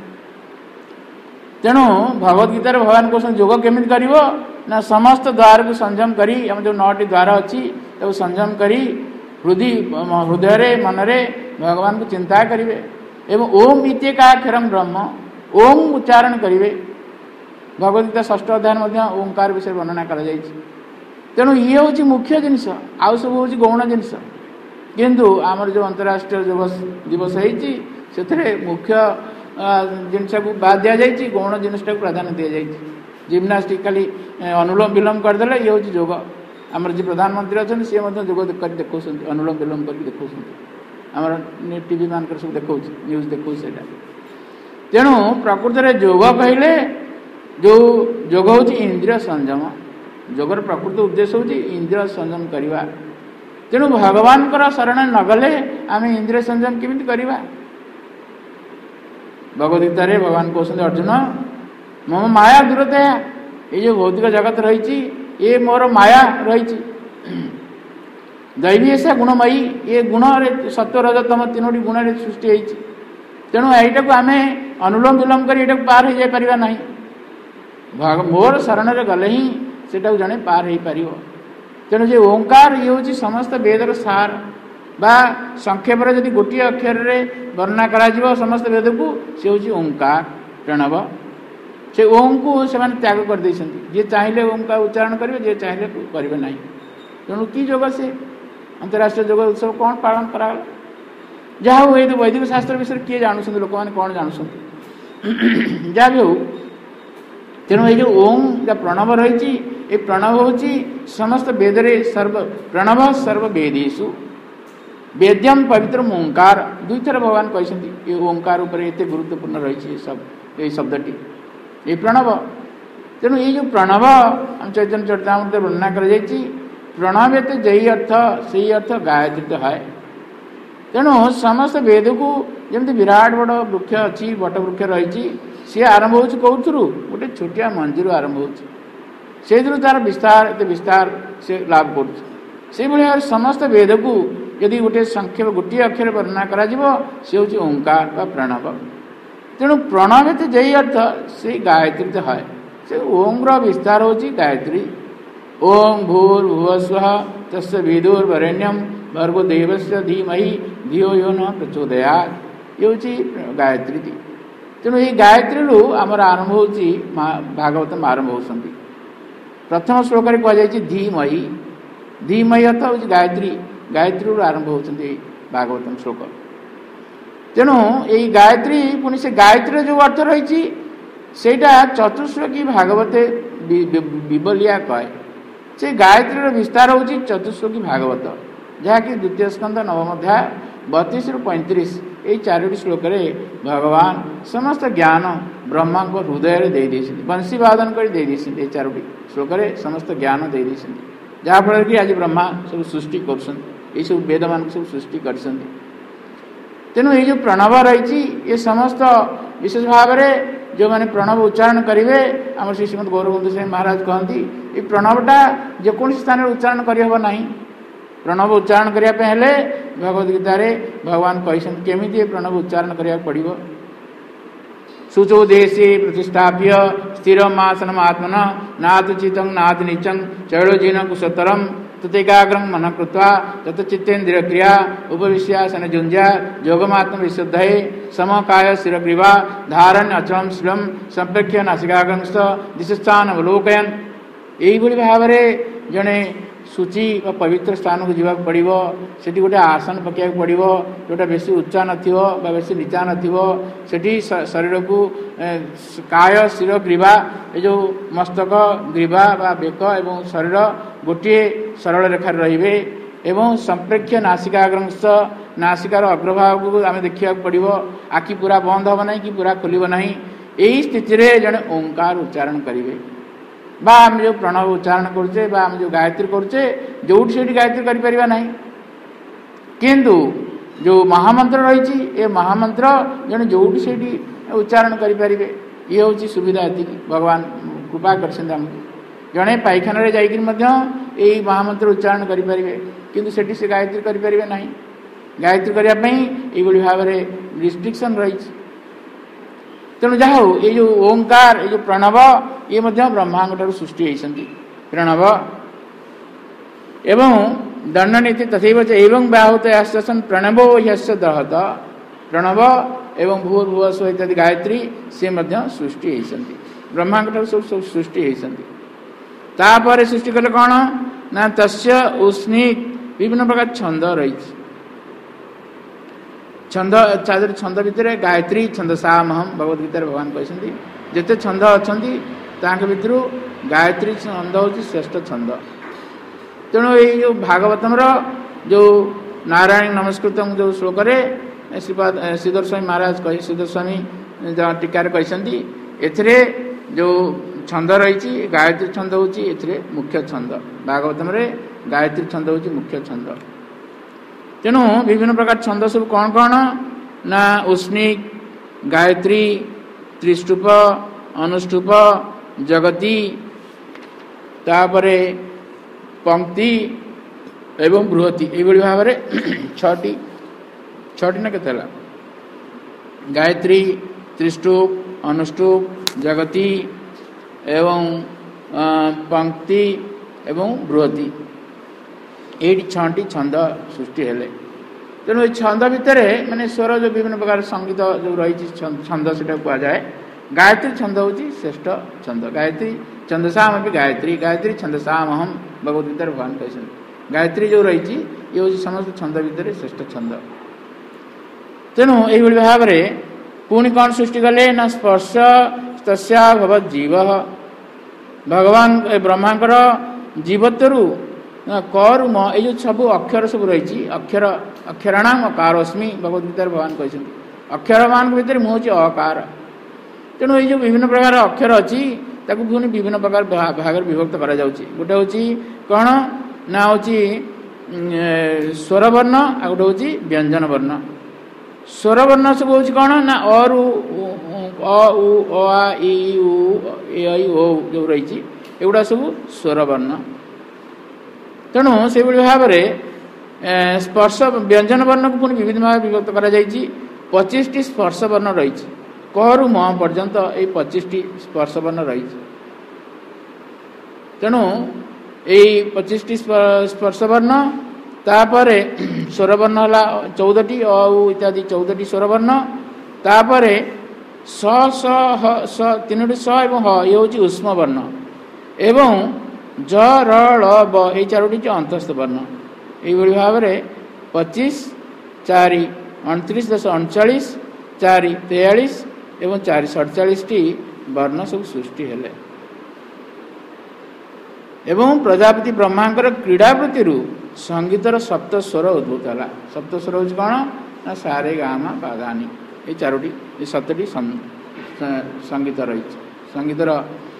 ତେଣୁ ଭଗବତ ଗୀତାରେ ଭଗବାନ କହୁଛନ୍ତି ଯୋଗ କେମିତି କରିବ ନା ସମସ୍ତ ଦ୍ୱାରକୁ ସଂଯମ କରି, ଆମର ଯେଉଁ ନଅଟି ଦ୍ୱାର ଅଛି ତାକୁ ସଂଯମ କରି ହୃଦୟ ହୃଦୟରେ ମନରେ ଭଗବାନଙ୍କୁ ଚିନ୍ତା କରିବେ ଏବଂ ଓମ୍ ଇତ୍ୟେକାକ୍ଷରଂ ବ୍ରହ୍ମ ଓମ୍ ଉଚ୍ଚାରଣ କରିବେ। ଭଗବତ ଗୀତା ଷଷ୍ଠ ଅଧ୍ୟାୟରେ ମଧ୍ୟ ଓଙ୍କାର ବିଷୟରେ ବର୍ଣ୍ଣନା କରାଯାଇଛି। ତେଣୁ ଇଏ ହେଉଛି ମୁଖ୍ୟ ଜିନିଷ, ଆଉ ସବୁ ହେଉଛି ଗୌଣ ଜିନିଷ। କିନ୍ତୁ ଆମର ଯେଉଁ ଅନ୍ତରାଷ୍ଟ୍ରୀୟ ଯୋଗ ଦିବସ ହେଇଛି ସେଥିରେ ମୁଖ୍ୟ ଜିନିଷକୁ ବାଦ୍ ଦିଆଯାଇଛି, ଗୌଣ ଜିନିଷଟାକୁ ପ୍ରାଧାନ୍ୟ ଦିଆଯାଇଛି। ଜିମ୍ନାଷ୍ଟିକ୍ ଖାଲି ଅନୁଲୋମ ବିଲୋମ କରିଦେଲେ ଇଏ ହେଉଛି ଯୋଗ। ଆମର ଯିଏ ପ୍ରଧାନମନ୍ତ୍ରୀ ଅଛନ୍ତି ସିଏ ମଧ୍ୟ ଯୋଗ କରି ଦେଖାଉଛନ୍ତି, ଅନୁଲୋମ ବିଲୋମ କରିକି ଦେଖାଉଛନ୍ତି। ଆମର ଟିଭି ମାନଙ୍କରେ ସବୁ ଦେଖାଉଛି, ନ୍ୟୁଜ୍ ଦେଖାଉଛି ସେଇଟା। ତେଣୁ ପ୍ରକୃତରେ ଯୋଗ କହିଲେ ଯେଉଁ ଯୋଗ ହେଉଛି ଇନ୍ଦ୍ରିୟ ସଂଯମ। ଯୋଗର ପ୍ରକୃତ ଉଦ୍ଦେଶ୍ୟ ହେଉଛି ଇନ୍ଦ୍ରିୟ ସଂଯମ କରିବା। ତେଣୁ ଭଗବାନଙ୍କର ଶରଣ ନଗଲେ ଆମେ ଇନ୍ଦ୍ରିୟ ସଂଯମ କେମିତି କରିବା? ଭଗବତ ଗୀତାରେ ଭଗବାନ କହୁଛନ୍ତି ଅର୍ଜୁନ ମୋ ମାୟା ଦୂରତା, ଏଇ ଯେଉଁ ଭୌତିକ ଜଗତ ରହିଛି ଏ ମୋର ମାୟା ରହିଛି। ଦୈବୀ ଏସା ଗୁଣମୟୀ, ଏ ଗୁଣରେ ସତ୍ଵ ରଜ ତମ ତିନୋଟି ଗୁଣରେ ସୃଷ୍ଟି ହେଇଛି। ତେଣୁ ଏଇଟାକୁ ଆମେ ଅନୁଲୋମ ବିଲୋମ କରି ଏଇଟାକୁ ପାର ହେଇଯାଇପାରିବା ନାହିଁ। ମୋର ଶରଣରେ ଗଲେ ହିଁ ସେଟାକୁ ଜଣେ ପାର ହେଇପାରିବ। ତେଣୁ ଯେ ଓଙ୍କାର ଇଏ ହେଉଛି ସମସ୍ତ ବେଦର ସାର ବା ସଂକ୍ଷେପରେ ଯଦି ଗୋଟିଏ ଅକ୍ଷରରେ ବର୍ଣ୍ଣନା କରାଯିବ ସମସ୍ତ ବେଦକୁ ସେ ହେଉଛି ଓଙ୍କାର ପ୍ରଣବ। ସେ ଓଙ୍କୁ ସେମାନେ ତ୍ୟାଗ କରିଦେଇଛନ୍ତି। ଯିଏ ଚାହିଁଲେ ଓଙ୍କାର ଉଚ୍ଚାରଣ କରିବେ, ଯିଏ ଚାହିଁଲେ କରିବେ ନାହିଁ। ତେଣୁ କି ଯୋଗ ସେ ଅନ୍ତରାଷ୍ଟ୍ରୀୟ ଯୋଗ ଉତ୍ସବ କ'ଣ ପାଳନ କରାଗଲା? ଯାହା ହଉ ଏଇ ବୈଦିକ ଶାସ୍ତ୍ର ବିଷୟରେ କିଏ ଜାଣୁଛନ୍ତି, ଲୋକମାନେ କ'ଣ ଜାଣୁଛନ୍ତି? ଯାହା ବି ହଉ, ତେଣୁ ଏଇ ଯେଉଁ ଓಂ ଯା ପ୍रणव ରହିଛି, ଏ ପ୍रणव ହେଉଛି ସମସ୍ତ ବେଦରେ ସର୍ବ ପ୍रणव ସର୍ବ ବେଦେଷୁ ବେଦ୍ୟମ୍ ପବିତ୍ରମ୍ ଓଙ୍କାର। ଦୁଇଥର ଭଗବାନ କହିଛନ୍ତି ଏ ଓଙ୍କାର ଉପରେ ଏତେ ଗୁରୁତ୍ୱପୂର୍ଣ୍ଣ ରହିଛି ଏଇ ଶବ୍ଦଟି, ଏ ପ୍रणव। ତେଣୁ ଏଇ ଯେଉଁ ପ୍रणव ଆମ ଚୈତନ୍ୟ ଚରିତାମୃତରେ ବର୍ଣ୍ଣନା କରାଯାଇଛି। ପ୍ରଣବ ଏତେ ଯେଇ ଅର୍ଥ ସେଇ ଅର୍ଥ ଗାୟତ୍ରୀ ହଏ। ତେଣୁ ସମସ୍ତ ବେଦକୁ ଯେମିତି ବିରାଟ ବଡ଼ ବୃକ୍ଷ ଅଛି, ବଟ ବୃକ୍ଷ ରହିଛି, ସିଏ ଆରମ୍ଭ ହେଉଛି କେଉଁଥିରୁ? ଗୋଟେ ଛୋଟିଆ ମଞ୍ଜିରୁ ଆରମ୍ଭ ହେଉଛି, ସେଇଥିରୁ ତା'ର ବିସ୍ତାର ଏତେ ବିସ୍ତାର ସେ ଲାଭ କରୁଛି। ସେଇଭଳି ଭାବରେ ସମସ୍ତ ବେଦକୁ यदि गोटे संक्षेप गोटे अक्षर वर्णना करा से हूँ ओंकार बा प्रणव। तेणु प्रणव तो जय अर्थ से गायत्री तो है से ओंर विस्तार हूँ गायत्री। ओं भूर्भुवस्वः तस्य विदुर्वरेण्यं भर्गो देवस्य धीमहि धियो यो न प्रचोदयात् ये हूँ गायत्री। तेणु ये गायत्री आमर आरंभ हो भागवतम आरंभ होती प्रथम श्लोक में कहुई धीमहि धीमहि अर्थ हूँ गायत्री गायत्री आरंभ होती भागवतम श्लोक। तेणु यही गायत्री पुणी से गायत्री जो अर्थ रही सेटा चतुश्लोकी भागवते बिबलिया कहे से गायत्री विस्तार हूँ चतुश्लोकी भागवत जहाँकि द्वितीय स्कंद नवम अध्याय बतीस रु पैंतीस यही चारोटी श्लोक भगवान समस्त ज्ञान ब्रह्मा को हृदय दे बंशी वादन कर दे चारोटी श्लोक समस्त ज्ञान दे जहाँफल कि आज ब्रह्मा सब सृष्टि कर सब वेद मान सब सृष्टि कर। तेणु ये जो प्रणव रही ये समस्त विशेष भाव में जो मैंने प्रणव उच्चारण करेंगे आम श्री श्रीमद गौरबंदु सिंह महाराज कहती ये प्रणवटा जेको स्थान उच्चारण करहब ना प्रणव उच्चारण करने भगवद गीतार भगवान कहते केमी प्रणव उच्चारण करा पड़ो शुचो देशे प्रतिष्ठाप्य स्थिर आसनम आत्मन नाथ चितं नाथ नीचं चैलोजीन कुशतरम तथेकाग्रं मन कृत्वा तत चित्तेन्द्रिय क्रिया उपविश्यासन जुंजा योगमात्म विशुद्धये समकाय शिरग्रीवा धारण्य अचलम शिवम संप्रेक्ष्य नासिकाग्रंश दिशस्थान अवलोकयन यही भाव में जड़े सूची पवित्र स्थान को जीवा पड़ो से गोटे आसन पकड़ा पड़ो जोटा बेसी उच्चा नथिबो बा बेसी नीचा नथिबो सेठी शरीर को काय शिर ग्रीवा ये जो मस्तक ग्रीवा बा बेक एवं शरीर गोटे सरल रेखार रहिबे एवं संप्रेक्ष्य नासिकाग्रंश नासिकार अग्रभाग को आम देखा पड़ो आखि पूरा बंद हम ना कि पूरा खोल ना यही स्थिति रे जड़े ओंकार उच्चारण करेंगे बा आम जो प्रणव उच्चारण करुचे बा आम जो गायत्री करुचे जो से गायत्री कर ना किंतु जो महामंत्र रही ये महामंत्र जड़े जो से उच्चारण करें ये हूँ सुविधा ये भगवान कृपा कर जड़े पायखाना जाकि यही महामंत्र उच्चारण करें किंतु सेठी से गायत्री करें ना गायत्री करने ये भाव में रिस्ट्रिक्शन रही। तेणु जहाँ ये जो ओंकार ये जो प्रणव ये ब्रह्मांड सृष्टि होती प्रणव एवं दंडनीति तथैव एवं व्याहत आश्वासन प्रणवो यस्य दहत प्रणव एवं भूर्भुवस्व इत्यादि गायत्री से सृष्टि होती ब्रह्मांड सब सब सृष्टि होती तापर सृष्टि कले कौन ना तस्य उष्णिक विभिन्न प्रकार छंद रही छंद चादर छंद भितर गायत्री छंद सामहम भगवद गीता भगवान कहते जिते छंद अच्छा भितर गायत्री छंद हूँ श्रेष्ठ छंद। तेणु ये जो भागवतम जो नारायण नमस्कृतम जो श्लोक श्रीपाद श्रीधर स्वामी महाराज कही श्रीधर स्वामी टीकार कहते एथिरे जो छंद रही गायत्री छंद हूँ ए मुख्य छंद भागवतम गायत्री छंद हूँ मुख्य छंद। तेणु विभिन्न प्रकार छंद सब कौन कौन ना उष्णिक गायत्री त्रिस्तूप अनुष्टुप जगती तापरे पंक्ति एवं बृहति ये भाव में छटी छटी ना के गायत्री त्रिस्तूप अनुष्टुप जगती एवं पंक्ति एवं बृहति ये छटी छंद सृष्टि हेले। तेणु ये छंद भितर माने स्वर जो विभिन्न प्रकार संगीत जो रही छंद से कहुए गायत्री छंद हूँ श्रेष्ठ छंद गायत्री छंदसाम भी गायत्री गायत्री छंदसाम हम भगवद गीता भगवान कहते गायत्री जो रही ये हूँ समस्त छंद भितर श्रेष्ठ छंद। तेणु यही भाव में पुणी कौन सृष्टि कले ना स्पर्श तस्या भवत जीव भगवान ब्रह्मांकर जीवत्व कर म ये जो सब अक्षर सब रही अक्षर अक्षराणाम अकारस्मी भगवद गीता भगवान कहते अक्षर मान भर मुझे अकार। तेणु ये जो विभिन्न प्रकार अक्षर अच्छी पुणी विभिन्न प्रकार भाग विभक्त करा गोटे हूँ कौन ना हूँ स्वरवर्ण आ गोटे हूँ व्यंजन वर्ण। स्वरवर्ण सब हूँ कौन ना अरु अ उ अ इ उ ए ऐ ओ जो रही एगुड़ा सब स्वरवर्ण। तेणु से भाव में स्पर्श व्यंजन वर्ण को पुणी विविध भाव विभक्त करा जायछि पच्चीस टी स्पर्श वर्ण रही कहरु म पर्यंत ये पच्चीस टी स्पर्श वर्ण रही तेणु यही पच्चीस टी स्पर्श वर्ण तापर स्वर वर्ण है चौदह टी अ इत्यादि चौदह टी स्वर वर्ण तापर स स ह स तीन स एवं ह ये हूँ उष्म वर्ण एवं ज र ळ ब ये चारोटी अंतस्थ वर्ण यही भाव में पच्चीस चारि अणतीस दस अड़चाश चारि तेयालीस एवं चारि सड़चाश टी वर्ण सब सृष्टि हेले एवं प्रजापति ब्रह्मांकर क्रीड़ावृत्ति संगीतर सप्त स्वर उद्भूत है सप्त स्वर हूँ कौन ना सारे गामा पादानी ये चारोटी ये सतटी संगीत रही संगीतर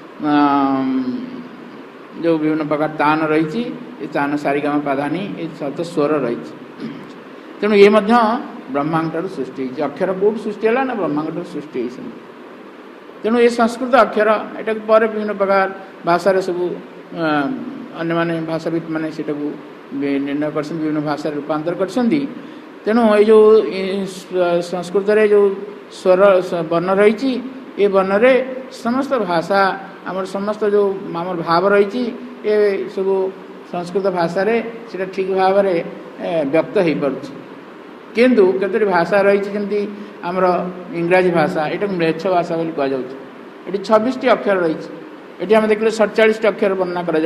जो विभिन्न प्रकार तान रही ये तान सारिगामा पाधानी ये सत स्वर रही तेणु ये ब्रह्मांड सृष्टि अक्षर कौट सृष्टि है ना ब्रह्मांड सृष्टि तेणु ये संस्कृत अक्षर एटा पर विभिन्न प्रकार भाषा सब अन्य माने भाषाविद मैंने निर्णय कर विभिन्न भाषा रूपांतर कर तेणु ये जो संस्कृत रे जो स्वर वर्ण रही ये वर्ण रे समस्त भाषा आमर समस्त जो आम भाव रही ये सब संस्कृत भाषा रे से ठीक भाव में व्यक्त हो पार्छ किंतु केतोटी भाषा रही जमी आमर इंग्राजी भाषा यहाँ म्लेच्छ भाषा बोली कहुच्छे छब्बीस टी अक्षर रही ये आम देखिए सड़चाश टी अक्षर वर्णना कर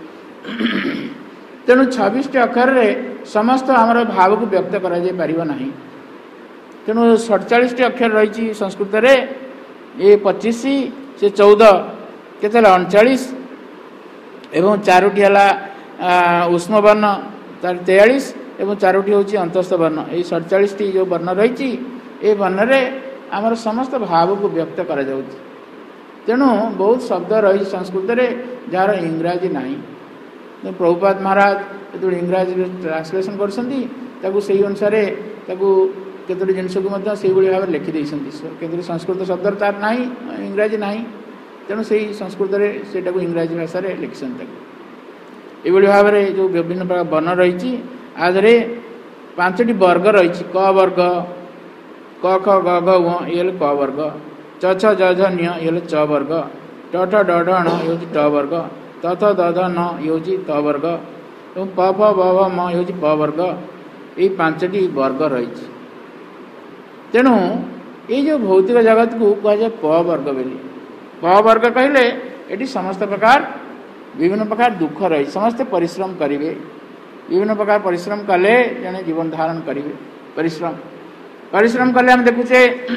तेणु छब्बीस टी अक्षर रे समस्त आमर भाव को व्यक्त कर तेणु सड़चाश टी अक्षर रही संस्कृत रे ये पच्चीस से चौदह केते अड़चाश एवं चारोटी है उष्म वर्ण तेयालीस एवं चारोटी हूँ अंतस्थ वर्ण ये सड़चाश टी जो वर्ण रही ये वर्ण रे आमर समस्त भाव को व्यक्त कर तेणु बहुत शब्द रही संस्कृत रे जार इंग्राजी नहीं प्रभुपाद महाराज जो इंग्राजी ट्रांसलेशन कर अनुसार केतोटी जिनस को भाव में लिखिदे केतोटी संस्कृत शब्द तार ना इंग्राजी ना तेणु से संस्कृत से इंग्राजी भाषा लिखिं ये भाव में जो विभिन्न प्रकार वर्ण रही आधे पांचटी वर्ग रही क वर्ग क ख ग घ ङ ये क वर्ग च छ ज झ ञ ये च वर्ग ट ठ ड ढ ण ये ट वर्ग त थ द ध न ये त वर्ग और प फ ब भ म ये प वर्ग ये पांचटी वर्ग रही तेणु ये जो भौतिक जगत को कहुए प वर्ग बोली प वर्ग कहले ये समस्त प्रकार विभिन्न प्रकार दुख रही समस्ते परिश्रम करेंगे विभिन्न प्रकार परिश्रम कले जड़े जीवन धारण करेंगे परिश्रम परिश्रम कले आम देखुचे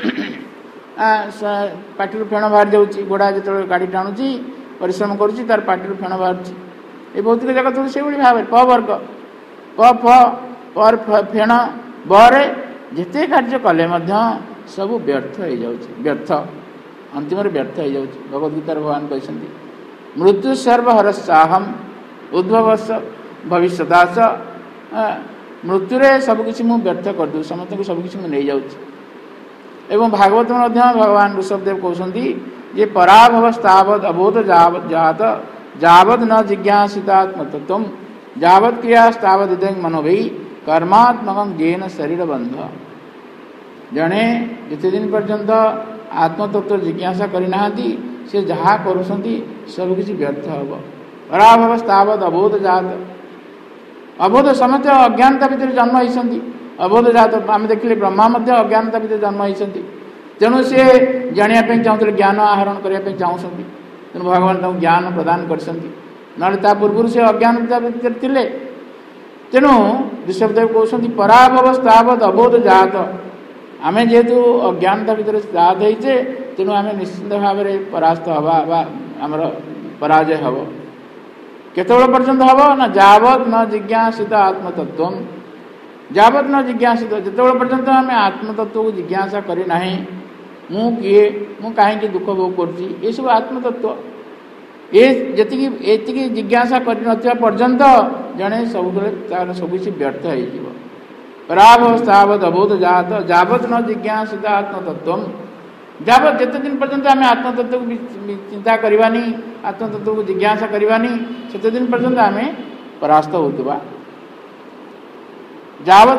पार्टी फेण बाहर जाऊँगी घोड़ा जो गाड़ी टाणुची परिश्रम करुच्ची तार पार्टी फेण बाहर ये भौतिक जगत से भाव प वर्ग प फ पर फेण बरे जिते कार्य कले सब व्यर्थ हो जाऊँगी व्यर्थ अंतिम व्यर्थ हो जाऊँगी भगवद्गीतार भगवान कहते मृत्यु सर्वहरस्साहम उद्भवस भविष्यदास मृत्यु रे सबकिछि मु व्यर्थ कर दू समस्त को सबकिछि मु नहीं जाउछि एवं भागवत में भगवान ऋषभदेव कहते ये पराभवस्तावद अबोध जात जावद न जिज्ञासितात्मतत्वम जावद क्रियास्तावद इदं मनोभि कर्मात्मकं जेन शरीर बंध जड़े जिते दिन पर्यंत आत्मतत्व जिज्ञासा करना से जहाँ करुँच सबकि व्यर्थ हम पराभवस्तावद अबोध जात अबोध समस्त अज्ञानता भितर जन्म होती अबोध जात आम देखिले ब्रह्मा अज्ञानता भितर जन्म होती तेणु सी जानापी चाहते ज्ञान आहरण करने चाहते तेणु भगवान तक ज्ञान प्रदान कर पूर्व से अज्ञानता भितर थे तेणु ऋषभदेव कहते पराभवस्तावद अबोध जात आम जेहेतु अज्ञानता भितर जात होचे तेणु आम निश्चित भाव में परास्त हवा आमर पराजय हम केतबेल पर्यंत हम ना जावत न जिज्ञासित आत्मतत्व जावत न जिज्ञासित जितेबेल पर्यंत आम आत्मतत्व को जिज्ञासा करना मु किए मु कहीं दुख भोग करुँची ये सब आत्मतत्व ये जी ये जिज्ञासा कर पर्यंत जड़े सब तार सबकिछ व्यर्थ हो पराभवस्तावद अबोध जात जावत न जिज्ञासित आत्मतत्व जावत जिते दिन पर्यंत आम आत्मतत्व को चिंता करवानी आत्मतत्व को जिज्ञासा करवानी सेते दिन पर्यंत आम परास्त होतबा जावत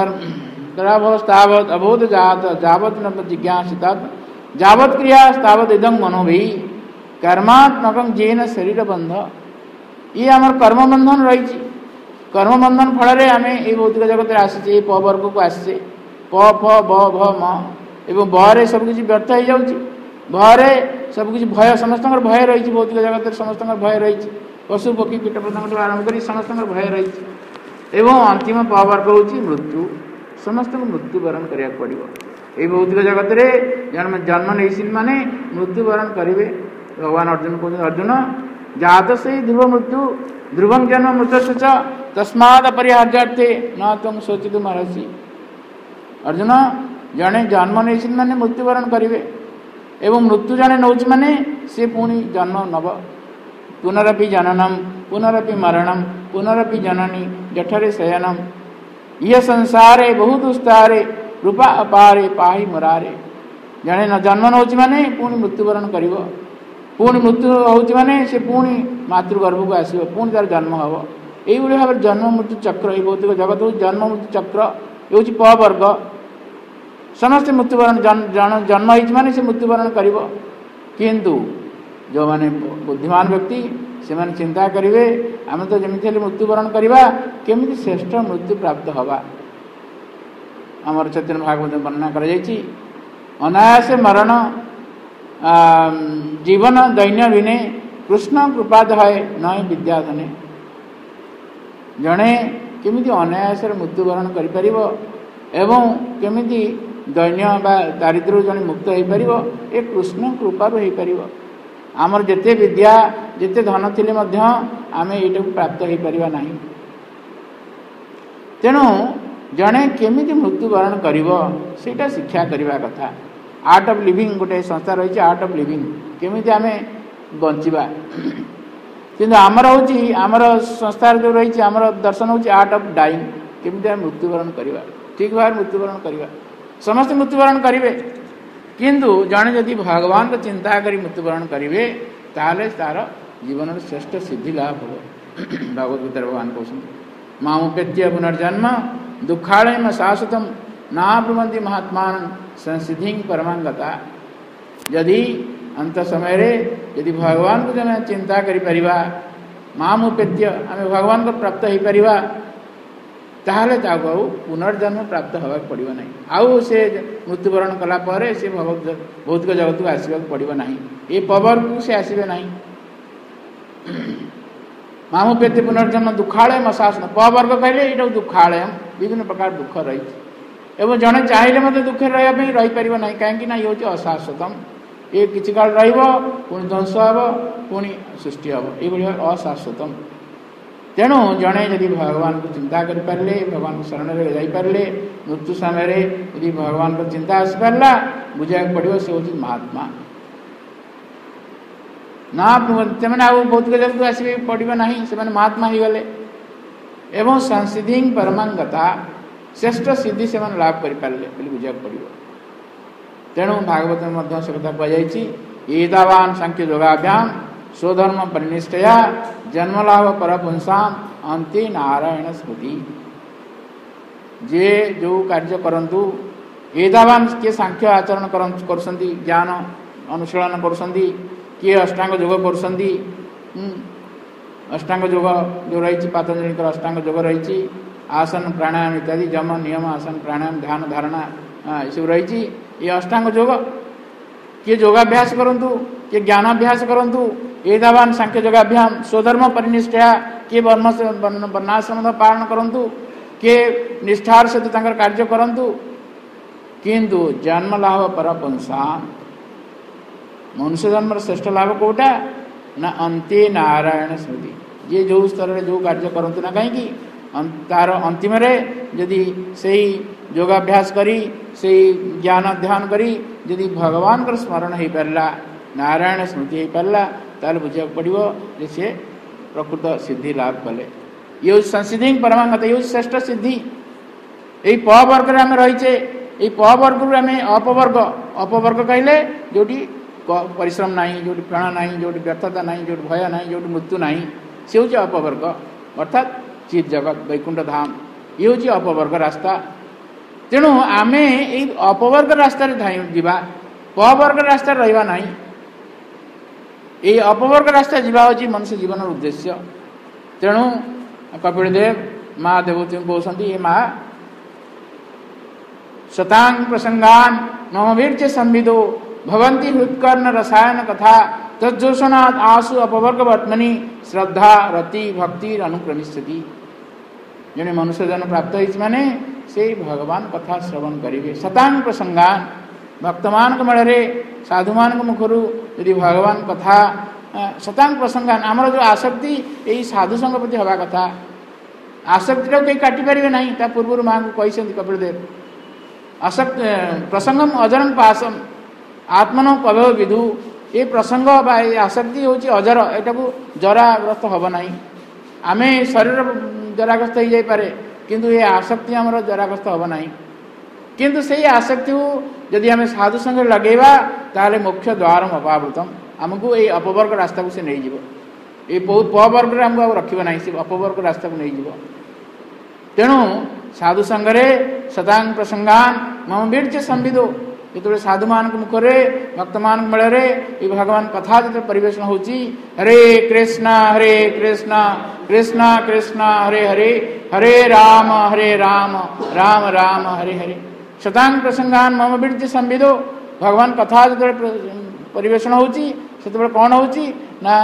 तावत अबोध जात जावत न जिज्ञासित जावत क्रिया तावत इदं मनोभि कर्मात्मकं जेन शरीर बंध ये आमर कर्म बंधन रही कर्म बंधन फल आम ये भौतिक जगत आसीचे प वर्ग को आसीचे प फ ब भ म एवं बहरे सबकि व्यर्थ हो जाऊँगी भयरे सबकि भय समस्त भय रही भौतिक जगत समस्त भय रही पशु पक्षी कीट पतंग आरंभ कर समस्त भय रही एवं अंतिम पवर्ग हूँ मृत्यु समस्त को मृत्यु वरण करा पड़ो ये भौतिक जगत रे जन्म जन्म नहीं माने मृत्यु वरण करेंगे भगवान अर्जुन कहते अर्जुन जात से ध्रुव मृत्यु ध्रुवं जन्म मृत तस्माद अपरिहार्यार्थे न तुम शोचित महर्षि अर्जुन जड़े जन्म नहीं माने मृत्यु वरण करेंगे एवं मृत्यु जड़े नौ माने सी पुणी जन्म नव पुनरपि जननम पुनरपि मरणम पुनरपि जननी जठरे शयनम यह संसारे बहुत दुस्तारे रूपा अपारे पाही मुरारे जड़े न जन्म नौ माने पुणी मृत्युवरण कर पुणी मृत्यु होची माने से पुणी मातृगर्भ को आसो पुणी तार जन्म हम यही भाव जन्म मृत्यु चक्र ये भौतिक जगत हूँ जन्म मृत्यु चक्र ये हूँ प वर्ग समस्त मृत्युवरण जन्म होती माने से मृत्युवरण कर किंतु जो माने बुद्धिमान व्यक्ति से माने चिंता करेंगे आम तो जमी मृत्युवरण करवा केमी श्रेष्ठ मृत्यु प्राप्त हवा आमर चैतन्य भागवत वर्णना कर अनायास मरण जीवन दैन्य विने कृष्ण कृपाद है न विद्याधने जड़े केमी अनायास मृत्युवरण कर एवं केमी दैन्य बा दारिद्र्य जड़े मुक्त हो पार ये कृष्ण कृपार हो पार आमर जिते विद्या जिते धन थिले मध्य आम ये प्राप्त हो पारिबा नहीं तेणु जड़े केमी मृत्युवरण कर शिक्षा करने कथा आर्ट ऑफ लिविंग गोटे संस्था रही आर्ट ऑफ लिविंग केमी आम बंचा किंतु आमर हूँ आमर संस्था जो रही आमर दर्शन हूँ आर्ट ऑफ डाइंग केमी आम मृत्युवरण करवा ठीक भाव मृत्युवरण करवा समस्त मृत्युवरण करेंगे किंतु जड़े जदि भगवान को चिंता करी मृत्युवरण करेंगे ताले तार जीवन श्रेष्ठ सिद्धि लाभ हो भगवत गीता भगवान कहते मामुपेत्य पुनर्जन्म दुखालय में शाश्वतम ना ब्रुवंती महात्मा संसिधि परमांगता यदि अंत समय रे यदि भगवान को जब चिंता करि परिबा मामुपेत्य आम भगवान को प्राप्त हो पारिबा ताहले ताको पुनर्जन्म प्राप्त होगा पड़ो ना आउ से मृत्युवरण कला परे से भौतिक जगत को आसवाक पड़ो ना ये पवर को से आसबे ना मामुपेत्य पुनर्जन्म दुखालय मशासन पवर्ग कहले ये दुखालय विभिन्न प्रकार दुख रही एवं जड़े चाहिए मत दुखे रही रहीपर ना कहीं ये हूँ अशाश्वतम ये किसी काल पुणी ध्वंस हम पुणी सृष्टि हम ये अशाश्वतम तेणु जड़े यदि भगवान को चिंता कर पारे भगवान को शरण में जापारे मृत्यु समय यदि भगवान को चिंता आसी पारा बुझा पड़ो से हूँ महात्मा ना से भौतिक जगत को आसवे पड़ो ना से महात्मा हो गले एवं संसिधि परमांगता श्रेष्ठ सिद्धि से लाभ करें बुझा पड़ो तेणु भागवत में से कथा कहुई एतावान सांख्य योगाभ्याम स्वधर्म परिनिष्ठया जन्मलाभ परपुंसाम अंते नारायण स्मृति जे जो कार्य करंतु एतावान के सांख्य आचरण कर ज्ञान अनुशीलन कर किए अष्टांग योग कर अष्टांग योग जो रही पतंजलि अष्टांग योग रही आसन प्राणायाम इत्यादि जम नियम आसन प्राणायाम ध्यान धारणा ये सब रही ये अष्टांग योग किए योगाभ्यास करंतु किए ज्ञानाभ्यास करंतु एदावान सांख्य योगाभ्याम स्वधर्म परिनिष्ठया किए वर्म से वर्णाश्रम पालन करंतु किए निष्ठार सहित कार्य करंतु किंतु जन्म लाभ पर पुंसाम मनुष्य जन्म श्रेष्ठ लाभ कोटा ना अंते नारायण स्मृति ये जो स्तर में जो कार्य करंतु ना कहीं तार अंतिम यदि से योगाभ्यास करी से ज्ञान ध्यान करी यदि भगवान को स्मरण हो पारा नारायण स्मृति हो पारा ताल बुझा पड़ो जे से प्रकृत सिद्धि लाभ कले ये संसिधि परमांगत ये श्रेष्ठ सिद्धि यही प वर्ग आम रहीचे यही प वर्ग आम अपवर्ग अपवर्ग कहले जोटी परिश्रम ना जो प्राण ना जो व्यर्थता ना जो भय ना जो मृत्यु ना से हूँ अपवर्ग अर्थात चित जगत वैकुंठ धाम ये हूँ अपवर्ग रास्ता। तेणु आमे ये अपवर्ग रास्तार जीवा, पवर्ग रास्ता रहा ना। ये अपवर्ग रास्ता जीवा हूँ मनुष्य जीवन उद्देश्य। तेणु कपिलदेव माँ देवती कहते ये माँ शतांग प्रसंगान ममवीर्च संविदो भवंती हृत्कर्ण रसायन कथा तज्जोषणाद आसु अपवर्ग वर्तमनि श्रद्धा रति भक्ति अनुक्रमिष्यति। जने मनुष्य जन प्राप्त होइछि माने से भगवान कथा श्रवण करिवे। शतांग प्रसंगान भक्तमान मळे साधुमान मुखरु यदि भगवान कथा शतांग प्रसंगान आमर जो आसक्ति यही साधु संग प्रति हवा कथा आसक्ति कहीं काटि पारे ना। ता पूर्व माँ को कहते कपिलदेव आसक्त प्रसंगम अजरंग पासम आत्मनो पभव विधु। ये प्रसंग बा आसक्ति हूँ अजर, एटा को जराग्रस्त हम ना। आम शरीर जराग्रस्त हो जापे किंतु ये आसक्ति आमर जराग्रस्त हम ना। किंतु से आसक्ति को यदि आम साधु संग लगेगा ताले मोक्ष द्वार अपावृतम आमको ये अपवर्ग रास्ता को से नहीं जीव। ये बहुत पवर्ग आमको रखा ना, से अपवर्ग रास्ता को नहीं जीव। तेणु साधु संगरे शतांग प्रसंगान मम वीर्य संविदो जो साधु मान मुखरे भक्त मान मेले ये भगवान कथा जो परिवेशन होची हरे कृष्ण हरे कृष्ण कृष्ण कृष्ण हरे हरे हरे राम हरे राम राम राम हरे हरे। शतांग प्रसंगान मम वीर्य संविदो भगवान कथा जो परिवेशन होची से कौन होची ना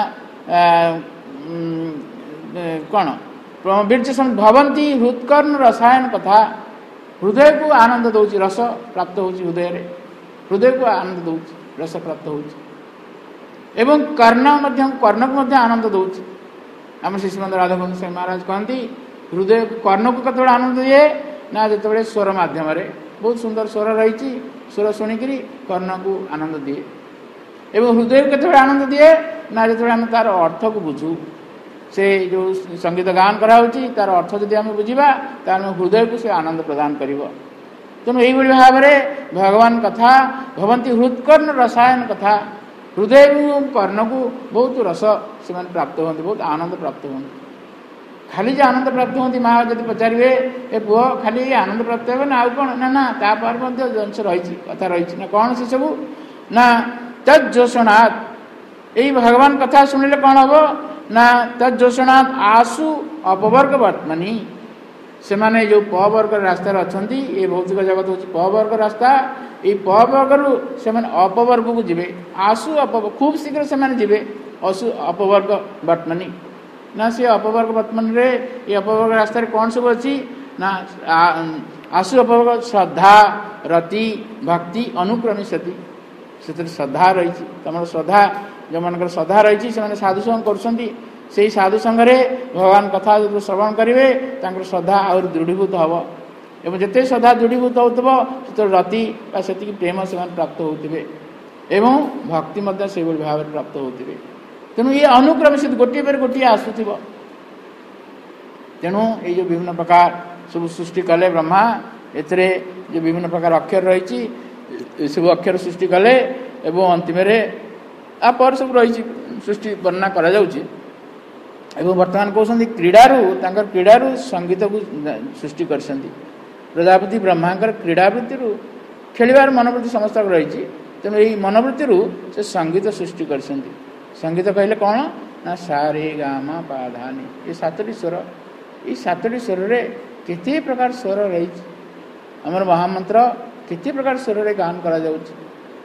कौन वीर्य भवंती हृत्कर्ण रसायन कथा हृदय को आनंद दौची रस प्राप्त होची हृदय रे हृदय को आनंद दौची रस प्राप्त होची एवं कर्ण मध्य कर्ण को मध्य आनंद दौची। आम शिशुमंद राधाकुंड स्वामी महाराज कहती हृदय कर्ण को कत आनंद दिए ना जो स्वर माध्यम बहुत सुंदर स्वर रही स्वर शुणिकी कर्ण को आनंद दिए एवं हृदय को कत आनंद दिए ना जो आम तार अर्थ को बुझू से जो संगीत गान कराऊँगी तार अर्थ जदि आम बुझा तार हृदय को से आनंद प्रदान कर। तेणु यही भाव में भगवान कथा भवंती हृत्कर्ण रसायन कथा हृदय कर्ण को बहुत रस से प्राप्त होती बहुत आनंद प्राप्त होती। खाली जो आनंद प्राप्त होती माँ जब पचारे ए पुओ खाली आनंद प्राप्त हो ना आउ कौन ना ना तापर जिनस रही कथा रही ना कौन से सब ना तज्जोषणात् यही भगवान कथा शुणिले कौन हम ना तज्जोषणात् आसु अपवर्ग वर्तमनि से माने जो पवर्ग रास्ता अच्छा ये भौतिक जगत हूँ पवर्ग रास्ता ये पवर्ग रु से अपवर्ग को जीवे आसु अप खूब शीघ्र से जीवे असु अपवर्ग वर्तमनि ना से अपवर्ग वर्तमान रे ये अपवर्ग रास्ता कौन सब अच्छी ना आसु अपवर्ग श्रद्धा रति भक्ति अनुक्रमिष्यति से श्रद्धा रही तुम श्रद्धा जो मान श्रद्धा रही से साधु संग कर साधु संगे भगवान कथा जो श्रवण करेंगे श्रद्धा और दृढ़ीभूत हम एवं जिते श्रद्धा दृढ़ीभूत हो रति से प्रेम से प्राप्त होते एवं भक्ति से भाव में प्राप्त होते। तेणु ये अनुक्रमित गोटे पर गोटे आसुव तेणु ये जो विभिन्न प्रकार सब सृष्टि कले ब्रह्मा एथिरे जो विभिन्न प्रकार अक्षर रही सब अक्षर सृष्टि कले एवं अंतिम आप सब रही सृष्टि वर्णना करा जाउची एवं वर्तमान कहते क्रीडारू तांकर क्रीडारू संगीत को सृष्टि करछंती प्रजापति ब्रह्मांकर क्रीडावृत्ति खेलिबार मनोवृत्ति समस्त रही तेणु यही मनोवृत्ति से संगीत सृष्टि करछंती। संगीत कहले कौन ना सा रे गा मा पा धा नि ये सातटी स्वर ये सातटी स्वर रे केते प्रकार स्वर रही हमर महामंत्र केते प्रकार स्वर रे गान करा जाउची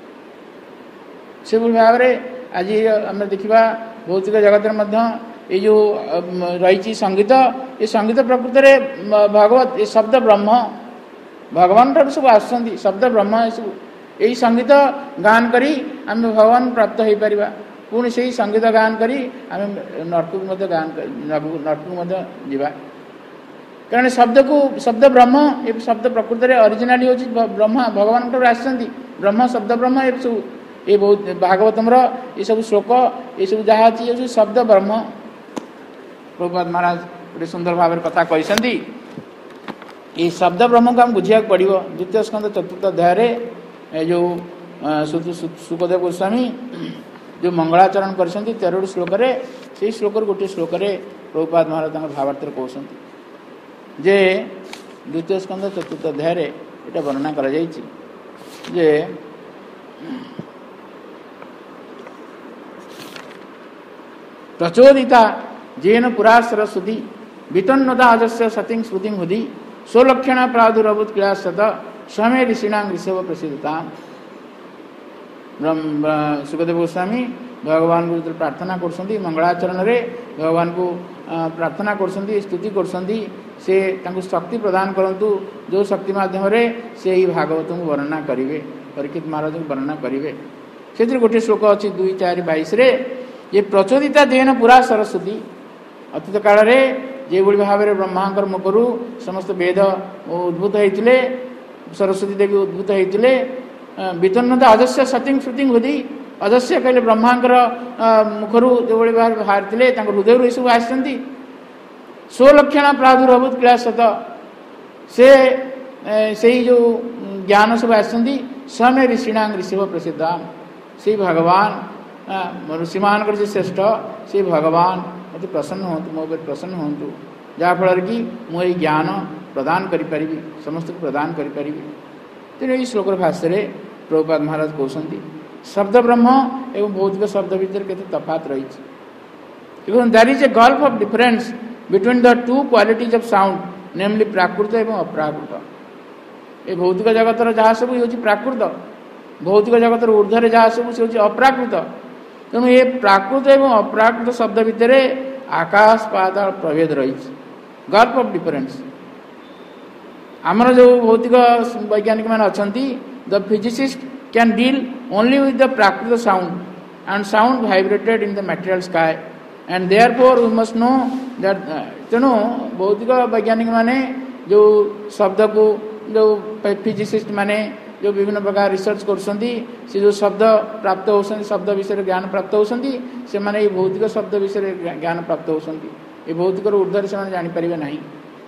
से भाव में आज आम देखा भौतिक जगत मध्य ये जो रही संगीत ये संगीत प्रकृत में भगवत ये शब्द ब्रह्म भगवान ठार सब आसुँच शब्द ब्रह्म ये सब यही संगीत गान करी आम भगवान प्राप्त हो पार पुणी से संगीत गान करी आम नरक गान नरक जा कारण शब्द को शब्द ब्रह्म ये शब्द प्रकृत में ओरिजिनाली हूँ ब्रह्म भगवान ठार आसुँच ब्रह्म शब्द ब्रह्म ये सब ये बहुत भागवतम ये सब श्लोक ये सब जहाँ अच्छी ये शब्द ब्रह्म प्रभुपाद महाराज गोटे सुंदर भाव में कथा कहते ये शब्द ब्रह्म को आम बुझा पड़ो द्वितीय स्कंद चतुर्थ अध्याय जो सुखदेव गोस्वामी जो मंगलाचरण कर तेरोटी श्लोक से श्लोक गोटे श्लोक प्रभुपाद महाराज भावार्थ कहते जे द्वितीय स्कंद चतुर्थ अध्याय एटा वर्णना करा जायछि जे प्रचोदिता जेन पुरा सरस्वती वितन्नता अजस्य सतिं श्रुतिं हुदी स्वलक्षण प्रादुरभूत क्रिया सत समय ऋषिणां ऋषभ प्रसिद्धता। सुखदेव गोस्वामी भगवान को प्रार्थना करछन्ती मंगलाचरण रे भगवान को प्रार्थना करछन्ती स्तुति करछन्ती से तांको शक्ति प्रदान करंतु जो शक्ति माध्यम रे से ही भागवत को वर्णना करिवे परीक्षित महाराज को वर्णना करिवे। सेतिर गोटे श्लोक अछि दुई चार बाईस रे ये प्रचोदिता जेन पुरा सरस्वती अतीत काल रे जे भली भाव रे ब्रह्मांकर मुखरु समस्त वेद उद्भूत हेतिले सरस्वती देवी उद्भूत हेतिले वितन्नता अजस्य सतिं श्रुतिं हुदी अजस्य कहले ब्रह्मांकर मुखरु जे भली भाव बाहरतिले तांको हृदय रे सब आछन्ती स्वलक्षण प्रादुर्भूत क्रिया सत से सेही जो ज्ञान सब आछन्ती समय ऋषिणां ऋषभ प्रसिद्धा से भगवान ऋषि मान श्रेष्ठ से भगवान अति प्रसन्न हूँ मो प्रसन्न हूँ जहाँफल कि मुझे ज्ञान प्रदान करी समस्त को प्रदान करी तेणु ये श्लोक भाष्य में प्रभुपाद महाराज कहते शब्द ब्रह्म एवं भौतिक शब्द भितर के तफात रही there is a gulf of difference between the two qualities of sound namely prakrit एवं अप्राकृत। ये भौतिक जगतर जहाँ सब ये प्राकृत भौतिक जगतर ऊर्धरे जहाँ सब से अप्राकृत तेणु ये प्राकृत एवं अप्राकृत शब्द भितर आकाश पाताल प्रभेद रही गल्फ ऑफ डिफरेंस। आमर जो भौतिक वैज्ञानिक मैंने अच्छा the physicist can deal only with the prakrit sound and sound vibrated in the material sky and therefore we must know that तेणु भौतिक वैज्ञानिक माने जो शब्द को जो फिजिसिस्ट माने जो विभिन्न प्रकार रिसर्च करछन्ती से जो शब्द प्राप्त होछन्ती शब्द विषय ज्ञान प्राप्त होछन्ती से माने ये भौतिक शब्द विषय ज्ञान प्राप्त होछन्ती ये भौतिक ऊर्ध्वर से माने जानि परिबे नाही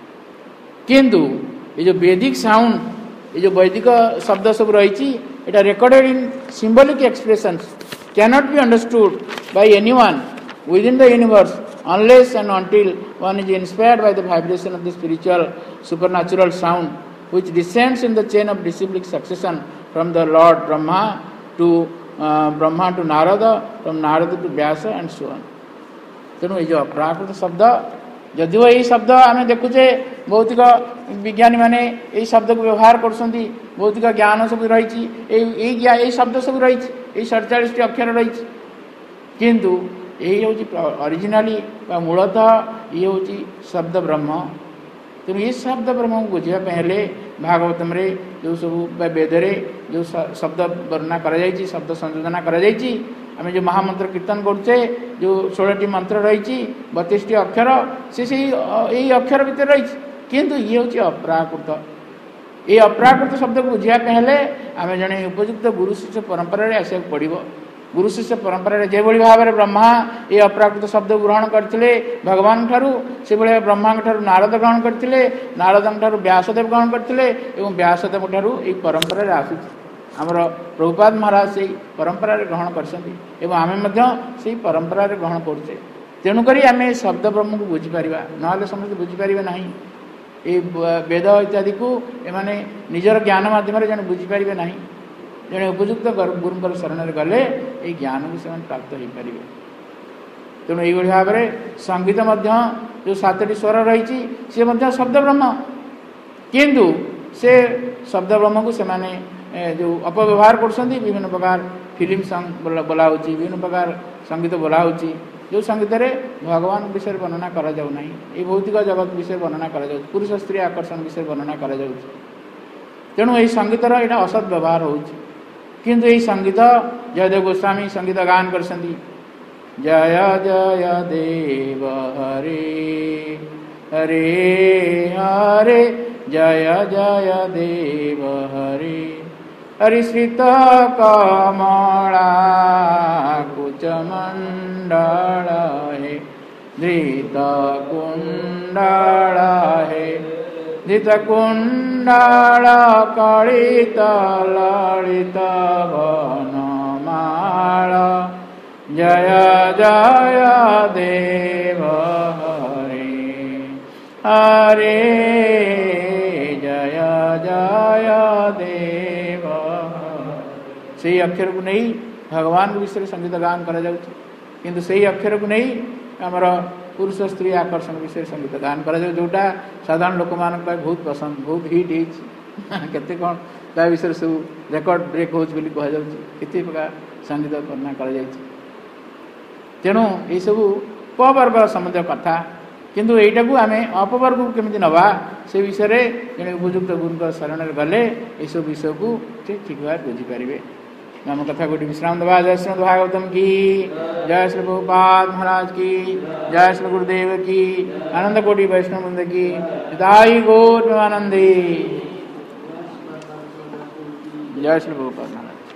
किंतु ये जो वैदिक साउंड ये जो वैदिक शब्द सब रही एटा recorded in symbolic expressions cannot be understood by anyone within the universe unless and until one is inspired by the vibration of the spiritual supernatural sound which descends in the chain of disciplic succession from the Lord Brahma to uh, Brahma to Narada, from Narada to Vyasa and so on. तेणु ये जो अप्राकृत शब्द जदिव यही शब्द आम देखुचे भौतिक विज्ञानी माने यही शब्द को व्यवहार करछन्ती भौतिक ज्ञान सब रही यही शब्द सब रही सड़चाश टी अक्षर रही किंतु यही हूँ ओरिजिनाली मूलतः ये हूँ शब्द ब्रह्म तेणु ये शब्द ब्रह्म को बुझापी हेले भागवतम रे जो सब वेद रे जो शब्द वर्णना करा जायछि शब्द संयोजना करा जायछि आम जो महामंत्र कीर्तन करछे जो षोलटी मंत्र रही बतीस टी अक्षर से यही अक्षर भितर रही किंतु ये हूँ अप्राकृत ये अप्राकृत शब्द को बुझापी हेले आम जड़े उपयुक्त गुरु शिष्य परंपरा आसा पड़ो गुरु शिष्य परंपरा जो भाव में ब्रह्मा ये अप्राकृत शब्द ग्रहण करते भगवान ठारू से भाई ब्रह्मा ठारू नारद ग्रहण करते नारद ठारू व्यासदेव ग्रहण करते व्यासदेव ठारू ये परंपरा आसूँ आमर प्रभुपाद महाराज से परंपरा ग्रहण कर आम से परंपरा ग्रहण करुचे तेणुक आम शब्द ब्रह्म को बुझीपार ना समस्त बुझीपारे ना ये वेद इत्यादि को एमाने निजर ज्ञान मध्यम जन बुझीपारे ना जड़े उपयुक्त गुरुंर शरण गले ये ज्ञान को से प्राप्त हो पारे तेणु ये भाव में संगीत जो सातटी स्वर रही सी शब्द ब्रह्म किंतु से शब्द ब्रह्म को से माने जो अपव्यवहार करछन्ती विभिन्न प्रकार फिल्म सॉन्ग बोला होची विभिन्न प्रकार संगीत बोला होची जो संगीत रे भगवान विषय वर्णना करा जाउ नाही ये भौतिक जगत विषय वर्णना करा जाउ पुरुष स्त्री आकर्षण विषय वर्णना करा जाउ तेणु ये संगीतर एटा असद व्यवहार होची किंतु यही संगीत जयदेव गोस्वामी संगीत गान करछन्ती जय जय देव हरे हरे हरे जय जय देव हरे हरिश्रित कमला कुचमंडल हे धृत कुंडल हे धृतकुंडल कलित ललित वनमाल जय जय देव हरे हरे से अक्षर को नहीं भगवान विषय संगीत गान करा जाउछि किंतु से अक्षर को नहीं आमर पुरुष स्त्री आकर्षण विषय संगीत गान करा जाउ जोटा साधारण लोक मान बहुत पसंद बहुत हिट होते कौन ता विषय सब रेकर्ड ब्रेक हो कह जाते प्रकार संगीत वर्णना करा जाइछि तेणु ये सब पवर्ग संबंध कथा किंतु यहीटा को आम अपवर्ग को केमी नवा से विषय जड़े उपयुक्त गुरु शरण गले यू विषय को ठीक भाव बुझीपारे नाम कथा गोटी विश्राम दवा। जय श्री भागवतम की जय, श्री प्रभुपाद महाराज की जय, श्री गुरुदेव की आनंद कोटि वैष्णव वृंद की दाई गौर आनंदी जय श्री प्रभुपाद महाराज।